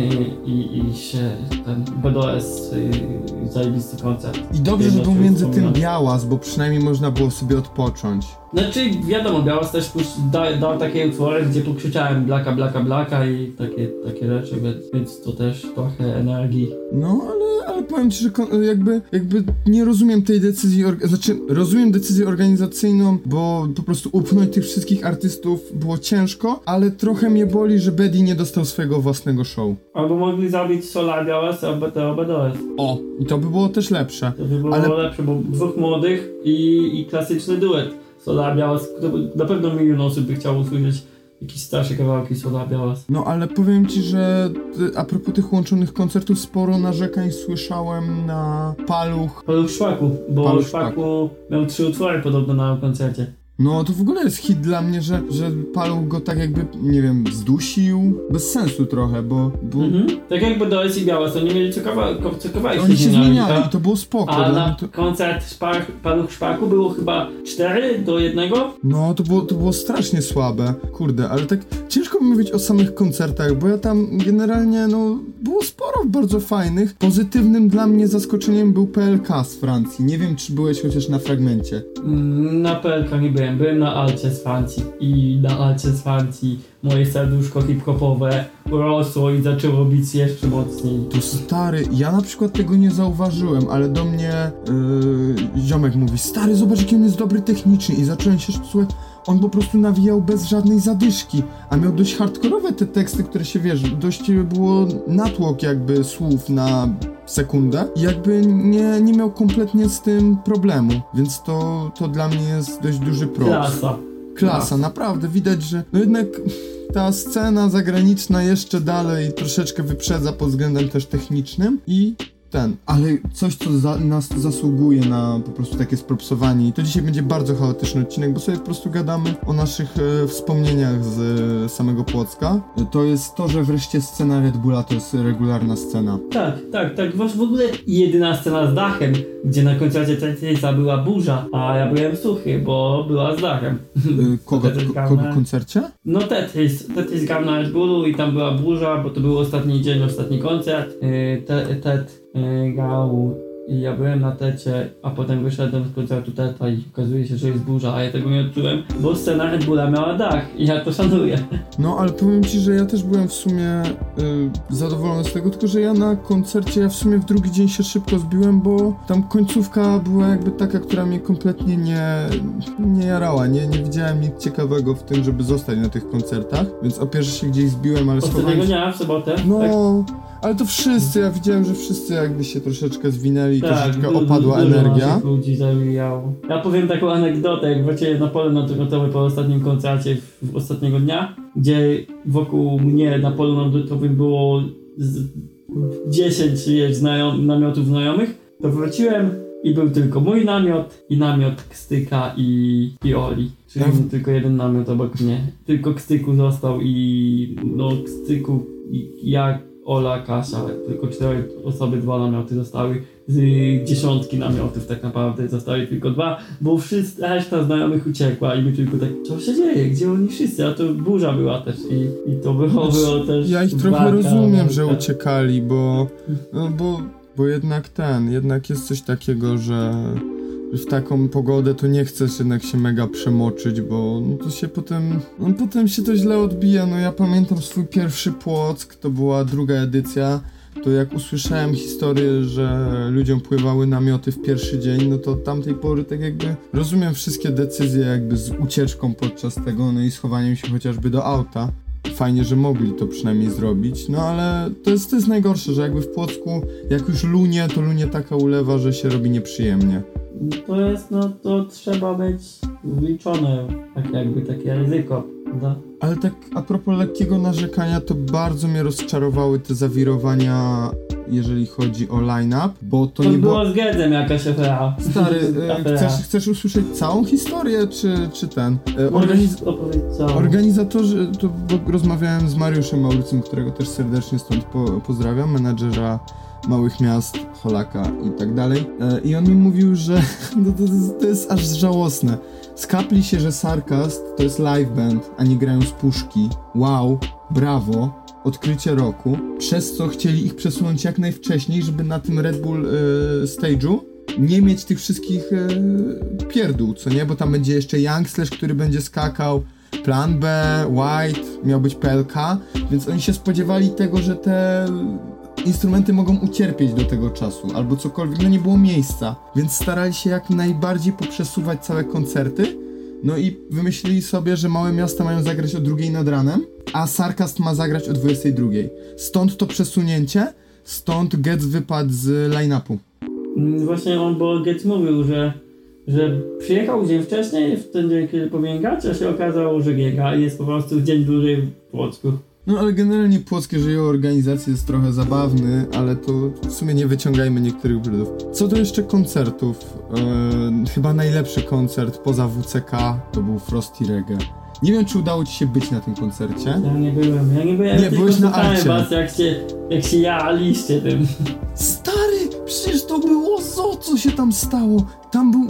i się ten BDS zajebisty koncert. I dobrze, że był Jednocześnie między tym wspominam. Białas, bo przynajmniej można było sobie odpocząć. Znaczy, wiadomo, Białas też dał takie utwory, gdzie pokrzyczałem blaka i takie rzeczy, więc to też trochę energii. No, ale powiem ci, że jakby nie rozumiem tej decyzji, znaczy rozumiem decyzję organizacyjną, bo po prostu upchnąć tych wszystkich artystów było ciężko, ale trochę mnie boli, że Bedi nie dostał swojego własnego show. Albo mogli zrobić Solar Białas, albo BDS. O! I to by było też lepsze. To by było Ale- lepsze, bo dwóch młodych i klasyczny duet. Solar Białas, na pewno milion osób by chciało usłyszeć jakieś starsze kawałki Solar Białas. No ale powiem ci, że a propos tych łączonych koncertów, sporo narzekań słyszałem na Paluch. Paluch Szpaku, bo Paluch Szpaku miał 3 utwory podobno na koncercie. No to w ogóle jest hit dla mnie, że Paluch go tak jakby, nie wiem, zdusił. Bez sensu trochę, bo Tak jak BDS i Białas, oni mieli co kawałek oni się zmieniali tak? i to było spoko. A Dla na mnie to, koncert Paluch Szpaku było chyba 4-1? no to było strasznie słabe. Kurde, ale tak ciężko mi mówić o samych koncertach, bo ja tam generalnie, no, było sporo bardzo fajnych. Pozytywnym dla mnie zaskoczeniem był PLK z Francji. Nie wiem, czy byłeś chociaż na fragmencie. Na PLK nie byłem na Alcie z Francji i na Alcie z Francji moje serduszko hip-hopowe urosło i zaczęło bić jeszcze mocniej. To stary, ja na przykład tego nie zauważyłem, ale do mnie ziomek mówi: stary, zobacz jaki on jest dobry technicznie, i zacząłem się słuchać. On po prostu nawijał bez żadnej zadyszki, a miał dość hardkorowe te teksty, które się, wiesz, dość było natłok jakby słów na sekundę i jakby nie miał kompletnie z tym problemu, więc to dla mnie jest dość duży props. Klasa, naprawdę, widać, że no jednak ta scena zagraniczna jeszcze dalej troszeczkę wyprzedza pod względem też technicznym ale coś, co nas zasługuje na po prostu takie spropsowanie, i to dzisiaj będzie bardzo chaotyczny odcinek, bo sobie po prostu gadamy o naszych wspomnieniach z samego Płocka. To jest to, że wreszcie scena Red Bulla to jest regularna scena. Tak. W ogóle jedyna scena z dachem, gdzie na koncercie Tetrisa była burza, a ja byłem suchy, bo była z dachem. Kogo koncercie? No Tetris grał na Red Bullu i tam była burza, bo to był ostatni dzień, ostatni koncert. Tet grał i ja byłem na Tecie, a potem wyszedłem z koncertu Teta i okazuje się, że jest burza, a ja tego nie odczułem, bo scena Red Bulla miała dach i ja to szanuję. No, ale powiem ci, że ja też byłem w sumie zadowolony z tego, tylko że ja na koncercie, ja w sumie w drugi dzień się szybko zbiłem, bo tam końcówka była jakby taka, która mnie kompletnie nie jarała, nie widziałem nic ciekawego w tym, żeby zostać na tych koncertach, więc o pierwsze się gdzieś zbiłem, ale Ostatniego dnia w sobotę? No, tak. ale to wszyscy, ja widziałem, że wszyscy jakby się troszeczkę zwinęli, troszeczkę dużo opadła energia. naszych ludzi zawijało. Ja powiem taką anegdotę, jak wróciłem na pole namiotowe po ostatnim koncercie w ostatniego dnia, gdzie wokół mnie na polu namiotowym było 10 namiotów znajomych, to wróciłem i był tylko mój namiot i namiot Kstyka i Oli. Czyli był tylko jeden namiot obok mnie. Tylko Kstyku został i no Kstyku i ja, Ola, Kasia, tylko 4 osoby, 2 namioty zostały. Z 10 namiotów tak naprawdę zostały tylko 2, bo reszta znajomych uciekła i my tylko tak, co się dzieje, gdzie oni wszyscy, a to burza była też i to było też... Ja ich trochę rozumiem, że uciekali, bo jednak jest coś takiego, że w taką pogodę to nie chcesz jednak się mega przemoczyć, bo no to się potem się to źle odbija. No ja pamiętam swój pierwszy Płock, to była 2. edycja, to jak usłyszałem historię, że ludziom pływały namioty w pierwszy dzień, no to od tamtej pory tak jakby rozumiem wszystkie decyzje jakby z ucieczką podczas tego, no i schowaniem się chociażby do auta. Fajnie, że mogli to przynajmniej zrobić, no ale to jest najgorsze, że jakby w Płocku jak już lunie, to lunie taka ulewa, że się robi nieprzyjemnie. To jest, no to trzeba mieć wliczone tak jakby takie ryzyko, Da. Ale tak a propos lekkiego narzekania, to bardzo mnie rozczarowały te zawirowania, jeżeli chodzi o line-up, bo to nie było... było z Gedzem jakaś afera. Stary, chcesz usłyszeć całą historię, czy ten? Możesz opowiedzieć całą. Organizatorzy, to bo rozmawiałem z Mariuszem Maurycym, którego też serdecznie stąd pozdrawiam, menadżera małych miast, Holaka i tak dalej. I on mi mówił, że to jest aż żałosne. Skapli się, że Sarcast to jest live band, a nie grają z puszki. Wow, brawo, odkrycie roku. Przez co chcieli ich przesunąć jak najwcześniej, żeby na tym Red Bull stage'u nie mieć tych wszystkich pierdół, co nie? Bo tam będzie jeszcze Youngslash, który będzie skakał, Plan B, White, miał być PLK, więc oni się spodziewali tego, że te instrumenty mogą ucierpieć do tego czasu, albo cokolwiek, no nie było miejsca, więc starali się jak najbardziej poprzesuwać całe koncerty, no i wymyślili sobie, że małe miasta mają zagrać o 2:00 nad ranem, a Sarcast ma zagrać o 22:00. Stąd to przesunięcie, stąd Getz wypadł z line-upu. Właśnie bo Getz mówił, że przyjechał dzień wcześniej, w ten dzień, kiedy powinien grać, a się okazało, że nie gra i jest po prostu dzień dłużej w Płocku. No ale generalnie płockie życie organizacji jest trochę zabawny, ale to w sumie nie wyciągajmy niektórych brudów. Co do jeszcze koncertów, chyba najlepszy koncert poza WCK to był Frosty Reggae. Nie wiem, czy udało ci się być na tym koncercie. Ja nie byłem. Nie, byłeś na Alcie. Was, jak się jaraliście tym. Stary, przecież to było co się tam stało. Tam był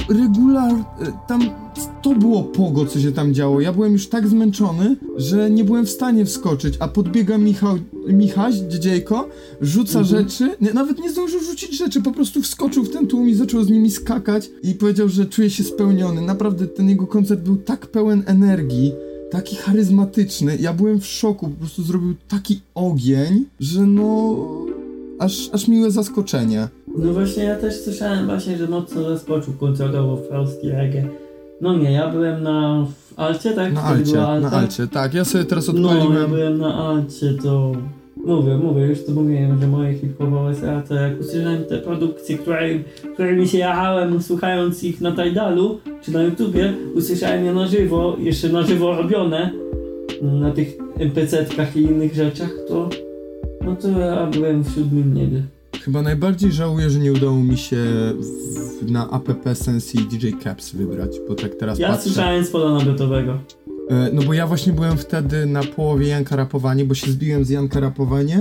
to było pogo, co się tam działo. Ja byłem już tak zmęczony, że nie byłem w stanie wskoczyć, a podbiega Michaś, dzieciejko, rzuca rzeczy, nawet nie zdążył rzucić rzeczy, po prostu wskoczył w ten tłum i zaczął z nimi skakać i powiedział, że czuje się spełniony. Naprawdę ten jego koncert był tak pełen energii, taki charyzmatyczny. Ja byłem w szoku, po prostu zrobił taki ogień, że aż miłe zaskoczenie. No właśnie, ja też słyszałem właśnie, że mocno zaskoczył koncertowo Frosty Reggae. No nie, ja byłem w Alcie, tak? Na Alcie, tak. Ja sobie teraz No, odpaliłem. ja byłem na Alcie, to... Mówię, już to mówiłem, że moje hip-hopowe serce, jak usłyszałem te produkcje, którymi się jechałem, słuchając ich na Tidalu, czy na YouTubie, usłyszałem je na żywo, jeszcze na żywo robione, na tych NPC-tkach i innych rzeczach, to ja byłem w 7. niebie. Chyba najbardziej żałuję, że nie udało mi się na APP Sensi DJ Caps wybrać, bo tak teraz ja patrzę. słyszałem z pola nabiotowego. No bo ja właśnie byłem wtedy na połowie Janka Rapowanie, bo się zbiłem z Janka Rapowanie,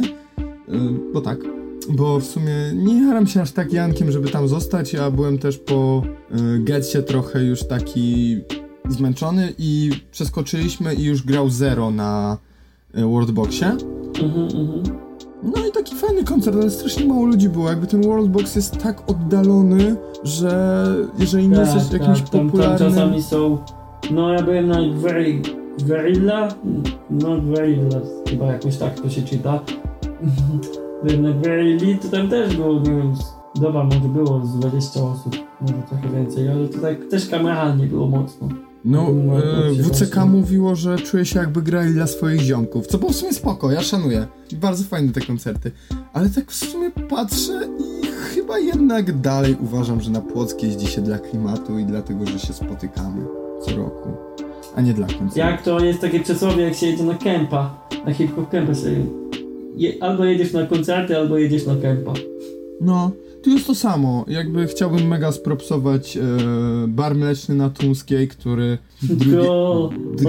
bo w sumie nie jaram się aż tak Jankiem, żeby tam zostać, a byłem też po Getsie trochę już taki zmęczony i przeskoczyliśmy i już grał Zero na Worldboxie. No i taki fajny koncert, ale strasznie mało ludzi było, jakby ten Worldbox jest tak oddalony, że jeżeli nie jesteś jakimś popularnym... Tam czasami są... No ja byłem na Guerrilla, chyba jakoś tak to się czyta. Byłem na Guerilli, to tam też było, nie wiem, może było z 20 osób, może trochę więcej, ale to tak też kameralnie było mocno. No, WCK mówiło, że czuje się jakby grali dla swoich ziomków, co było w sumie spoko, ja szanuję. Bardzo fajne te koncerty. Ale tak w sumie patrzę i chyba jednak dalej uważam, że na Płock jeździ się dla klimatu i dlatego, że się spotykamy co roku, a nie dla koncertu. Jak to jest takie przysłowie, jak się jedzie na kempa, na hip-hop kempa sobie. Albo jedziesz na koncerty, albo jedziesz na kempa. No, tu jest to samo. Jakby chciałbym mega spropsować bar mleczny na Tuńskiej, który drugiego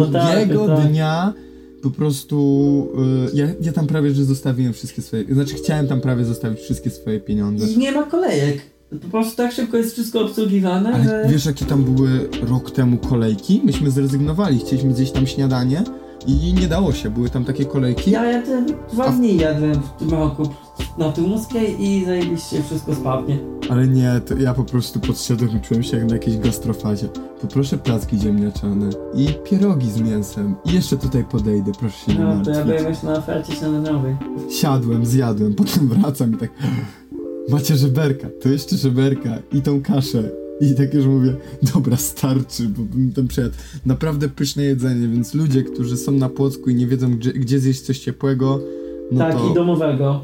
dnia po prostu ja tam prawie, że zostawiłem wszystkie swoje, chciałem tam prawie zostawić wszystkie swoje pieniądze. I nie ma kolejek. Po prostu tak szybko jest wszystko obsługiwane, ale że... wiesz, jakie tam były rok temu kolejki? Myśmy zrezygnowali, chcieliśmy zjeść tam śniadanie i nie dało się, były tam takie kolejki. Ja jadłem 2 dni jadłem w tym roku na Tuńskiej i zajebiście wszystko spadnie. Ale nie, to ja po prostu podszedłem i czułem się jak na jakiejś gastrofazie. Poproszę placki ziemniaczane i pierogi z mięsem. I jeszcze tutaj podejdę, proszę się nie martwić. No to ja byłem jeszcze na ofercie śniadaniowej. Siadłem, zjadłem, potem wracam i tak... Macie żeberka, to jeszcze żeberka i tą kaszę. I tak już mówię, dobra, starczy, bo bym tam przejadł. Naprawdę pyszne jedzenie, więc ludzie, którzy są na Płocku i nie wiedzą, gdzie zjeść coś ciepłego, no tak, to... i domowego.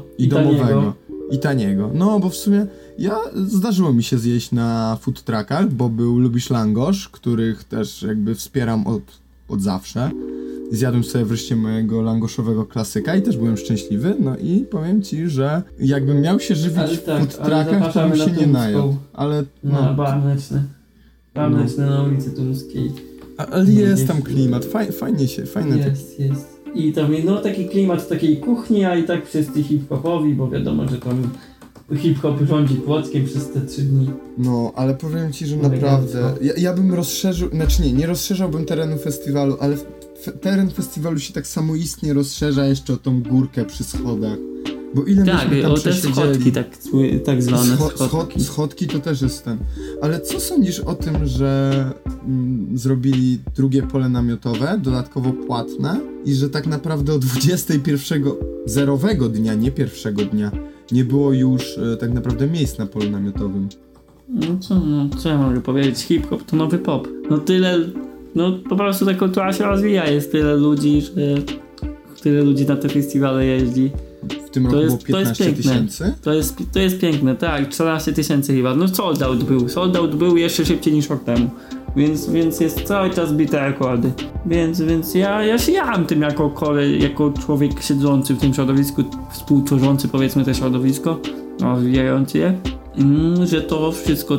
I taniego. No, bo w sumie zdarzyło mi się zjeść na food truckach, bo był Lubisz Langosz, których też jakby wspieram od zawsze. zjadłem sobie wreszcie mojego langoszowego klasyka i też byłem szczęśliwy, no i powiem ci, że jakbym miał się żywić w food truckach, to bym się nie najadł. Ale na bar mleczny. Bar mleczny na ulicy Tumskiej. Ale jest tam klimat, fajnie. Jest. I tam taki klimat takiej kuchni, a i tak wszyscy hip-hopowi, bo wiadomo, że tam hip-hop rządzi Płockiem przez te 3 dni. No, ale powiem ci, że naprawdę, ja bym rozszerzył, nie rozszerzałbym terenu festiwalu, ale teren festiwalu się tak samoistnie rozszerza jeszcze o tą górkę przy schodach. Bo ile myśmy tam przesiedzieli. Schodki, tak zwane schodki. Schodki to też jest ten. Ale co sądzisz o tym, że zrobili drugie pole namiotowe, dodatkowo płatne i że tak naprawdę od 21 zerowego dnia, nie pierwszego dnia, nie było już tak naprawdę miejsc na polu namiotowym? Co ja mogę powiedzieć? Hip-hop to nowy pop. Po prostu ta kultura się rozwija, jest tyle ludzi, że tyle ludzi na te festiwale jeździ. W tym roku było 15 tysięcy? To jest piękne, tak, 14 tysięcy chyba. No sold out był jeszcze szybciej niż rok temu. Więc jest cały czas bite rekordy. Więc ja się jaram tym jako człowiek siedzący w tym środowisku, współtworzący powiedzmy to środowisko, rozwijający je, że to wszystko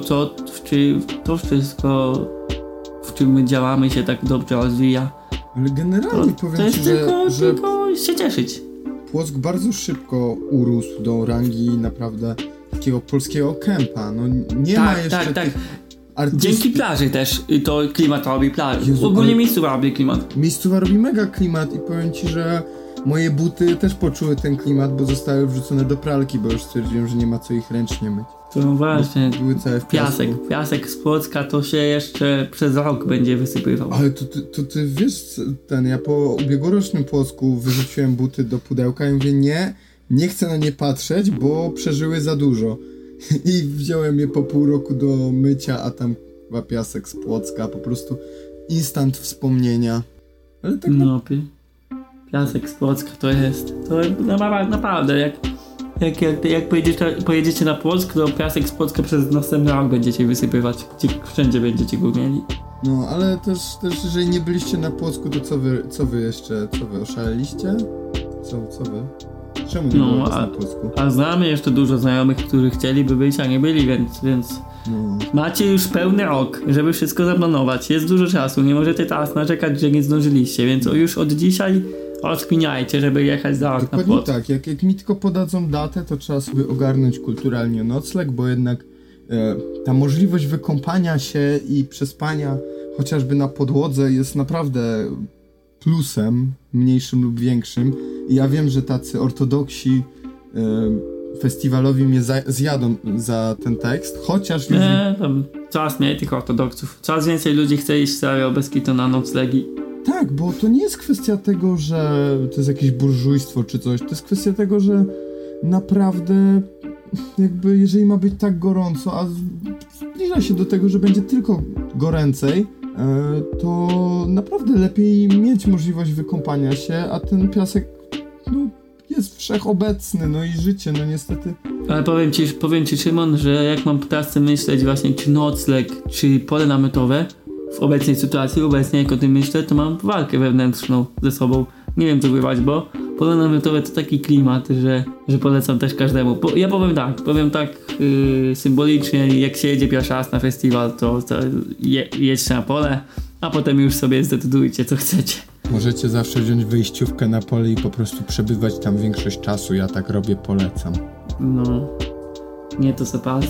w czym my działamy się tak dobrze rozwija. Ale generalnie powiem ci, że tylko się cieszyć. Płock bardzo szybko urósł do rangi naprawdę takiego polskiego kępa. No nie ma jeszcze tak. Dzięki plaży też to klimat robi plaży. Jezu, ogólnie miejscowa robi klimat. Miejscowa robi mega klimat i powiem ci, że moje buty też poczuły ten klimat, bo zostały wrzucone do pralki, bo już stwierdziłem, że nie ma co ich ręcznie myć. To właśnie, były całe w piasku. Piasek z Płocka to się jeszcze przez rok będzie wysypywał. Ale to ty wiesz, ja po ubiegłorocznym Płocku wyrzuciłem buty do pudełka i mówię, nie chcę na nie patrzeć, bo przeżyły za dużo. I wziąłem je po pół roku do mycia, a tam chyba piasek z Płocka, po prostu instant wspomnienia. Ale tak piasek z Płocka to naprawdę, jak pojedziecie na Płock, to piasek z Płocka przez następny rok będziecie wysypywać, wszędzie będziecie go mieli. No, ale też jeżeli nie byliście na Płocku, to co wy oszaleliście? Co wy? Czemu nie było was na Płocku? A znamy jeszcze dużo znajomych, którzy chcieliby być, a nie byli, więc macie już pełny rok, żeby wszystko zaplanować. Jest dużo czasu, nie możecie teraz narzekać, że nie zdążyliście, więc już od dzisiaj rozkminiajcie, żeby jechać za rok na Płock. Dokładnie tak, jak mi tylko podadzą datę, to trzeba sobie ogarnąć kulturalnie nocleg, bo jednak ta możliwość wykąpania się i przespania chociażby na podłodze jest naprawdę plusem, mniejszym lub większym. I ja wiem, że tacy ortodoksi festiwalowi mnie zjadą za ten tekst, chociaż... tam coraz mniej tych ortodoksów. Coraz więcej ludzi chce iść serio bez kitu na noclegi. Tak, bo to nie jest kwestia tego, że to jest jakieś burżujstwo czy coś. To jest kwestia tego, że naprawdę jakby jeżeli ma być tak gorąco, a zbliża się do tego, że będzie tylko goręcej, to naprawdę lepiej mieć możliwość wykąpania się, a ten piasek jest wszechobecny, no i życie, no niestety. Ale powiem ci Szymon, że jak mam teraz myśleć właśnie czy nocleg, czy pole namiotowe w obecnej sytuacji, jak o tym myślę, to mam walkę wewnętrzną ze sobą. Nie wiem co wybrać, bo pole namiotowe to taki klimat, że polecam też każdemu. Ja powiem tak symbolicznie, jak się jedzie pierwszy raz na festiwal, to jedźcie na pole, a potem już sobie zdecydujcie co chcecie. Możecie zawsze wziąć wyjściówkę na pole i po prostu przebywać tam większość czasu. Ja tak robię, polecam. No, nie to co Pazzi.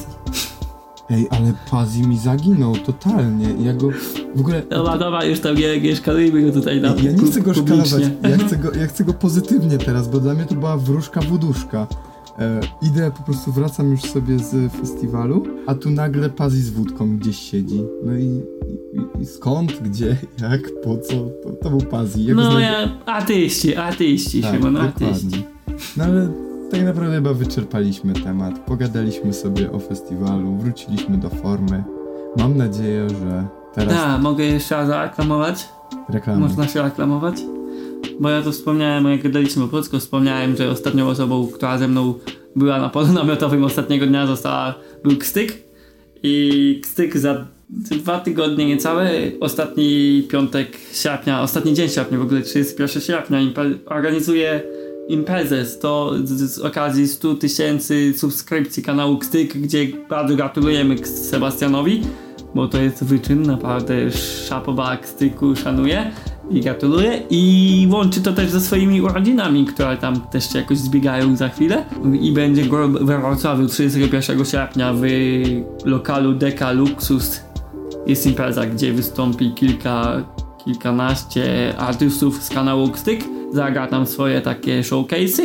Ej, ale Pazzi mi zaginął totalnie. Ja go w ogóle... Dobra, już tam nie szkalujmy go tutaj na Ja nie chcę go szkalować. Ja chcę go pozytywnie teraz, bo dla mnie to była wróżka wuduszka. Idę, po prostu wracam już sobie z festiwalu, a tu nagle Pazzi z wódką gdzieś siedzi. No i skąd, gdzie, jak, po co? To był Pazzi. Atyści, tak, Szymon, atyści. No ale tak naprawdę chyba wyczerpaliśmy temat. Pogadaliśmy sobie o festiwalu, wróciliśmy do formy. Mam nadzieję, że teraz... mogę jeszcze raz zareklamować? Reklamy. Można się reklamować? Bo ja to wspomniałem, jak gadaliśmy o Płocku, wspomniałem, że ostatnią osobą, która ze mną była na polu namiotowym ostatniego dnia był Kstyk. I Kstyk 2 tygodnie niecałe, ostatni piątek sierpnia, ostatni dzień sierpnia, w ogóle 31 sierpnia organizuję imprezę z okazji 100 000 subskrypcji kanału Kstyk, gdzie bardzo gratulujemy Sebastianowi, bo to jest wyczyn, naprawdę szapoba Kstyku szanuję i gratuluję, i łączy to też ze swoimi urodzinami, które tam też się jakoś zbiegają za chwilę, i będzie we Wrocławiu 31 sierpnia w lokalu Deka Luxus. Jest impreza, gdzie wystąpi kilkanaście artystów z kanału Kstyk, zagra tam swoje takie showcase'y,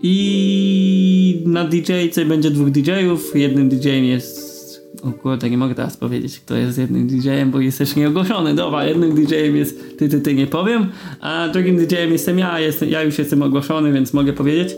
i na DJ-ce będzie 2 DJ-ów. Jednym DJ-em jest... O kurde, nie mogę teraz powiedzieć, kto jest jednym DJ-em, bo jest jeszcze nieogłoszony. Dobra, jednym DJ-em jest ty nie powiem, a drugim DJ-em jestem ja. Ja już jestem ogłoszony, więc mogę powiedzieć.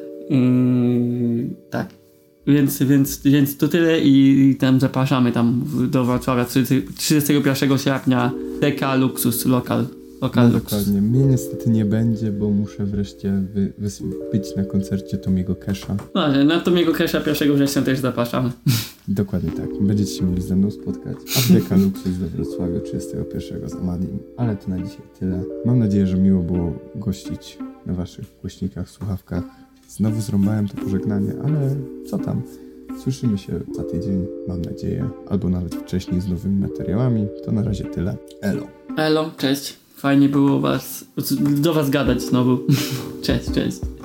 Tak. Więc to tyle, i tam zapraszamy do Wrocławia 31 sierpnia Deka Luxus Lokal. Dokładnie. Mnie niestety nie będzie, bo muszę wreszcie być na koncercie Tomiego Casha. No, na Tomiego Casha 1 września też zapraszamy. Dokładnie tak. Będziecie się mogli ze mną spotkać. A w Deka Luxus we Wrocławiu 31 z Amadim. Ale to na dzisiaj tyle. Mam nadzieję, że miło było gościć na waszych głośnikach, słuchawkach. Znowu zrąbałem to pożegnanie, ale co tam? Słyszymy się za tydzień, mam nadzieję. Albo nawet wcześniej z nowymi materiałami. To na razie tyle. Elo. Elo, cześć. Fajnie było do was gadać znowu. Cześć.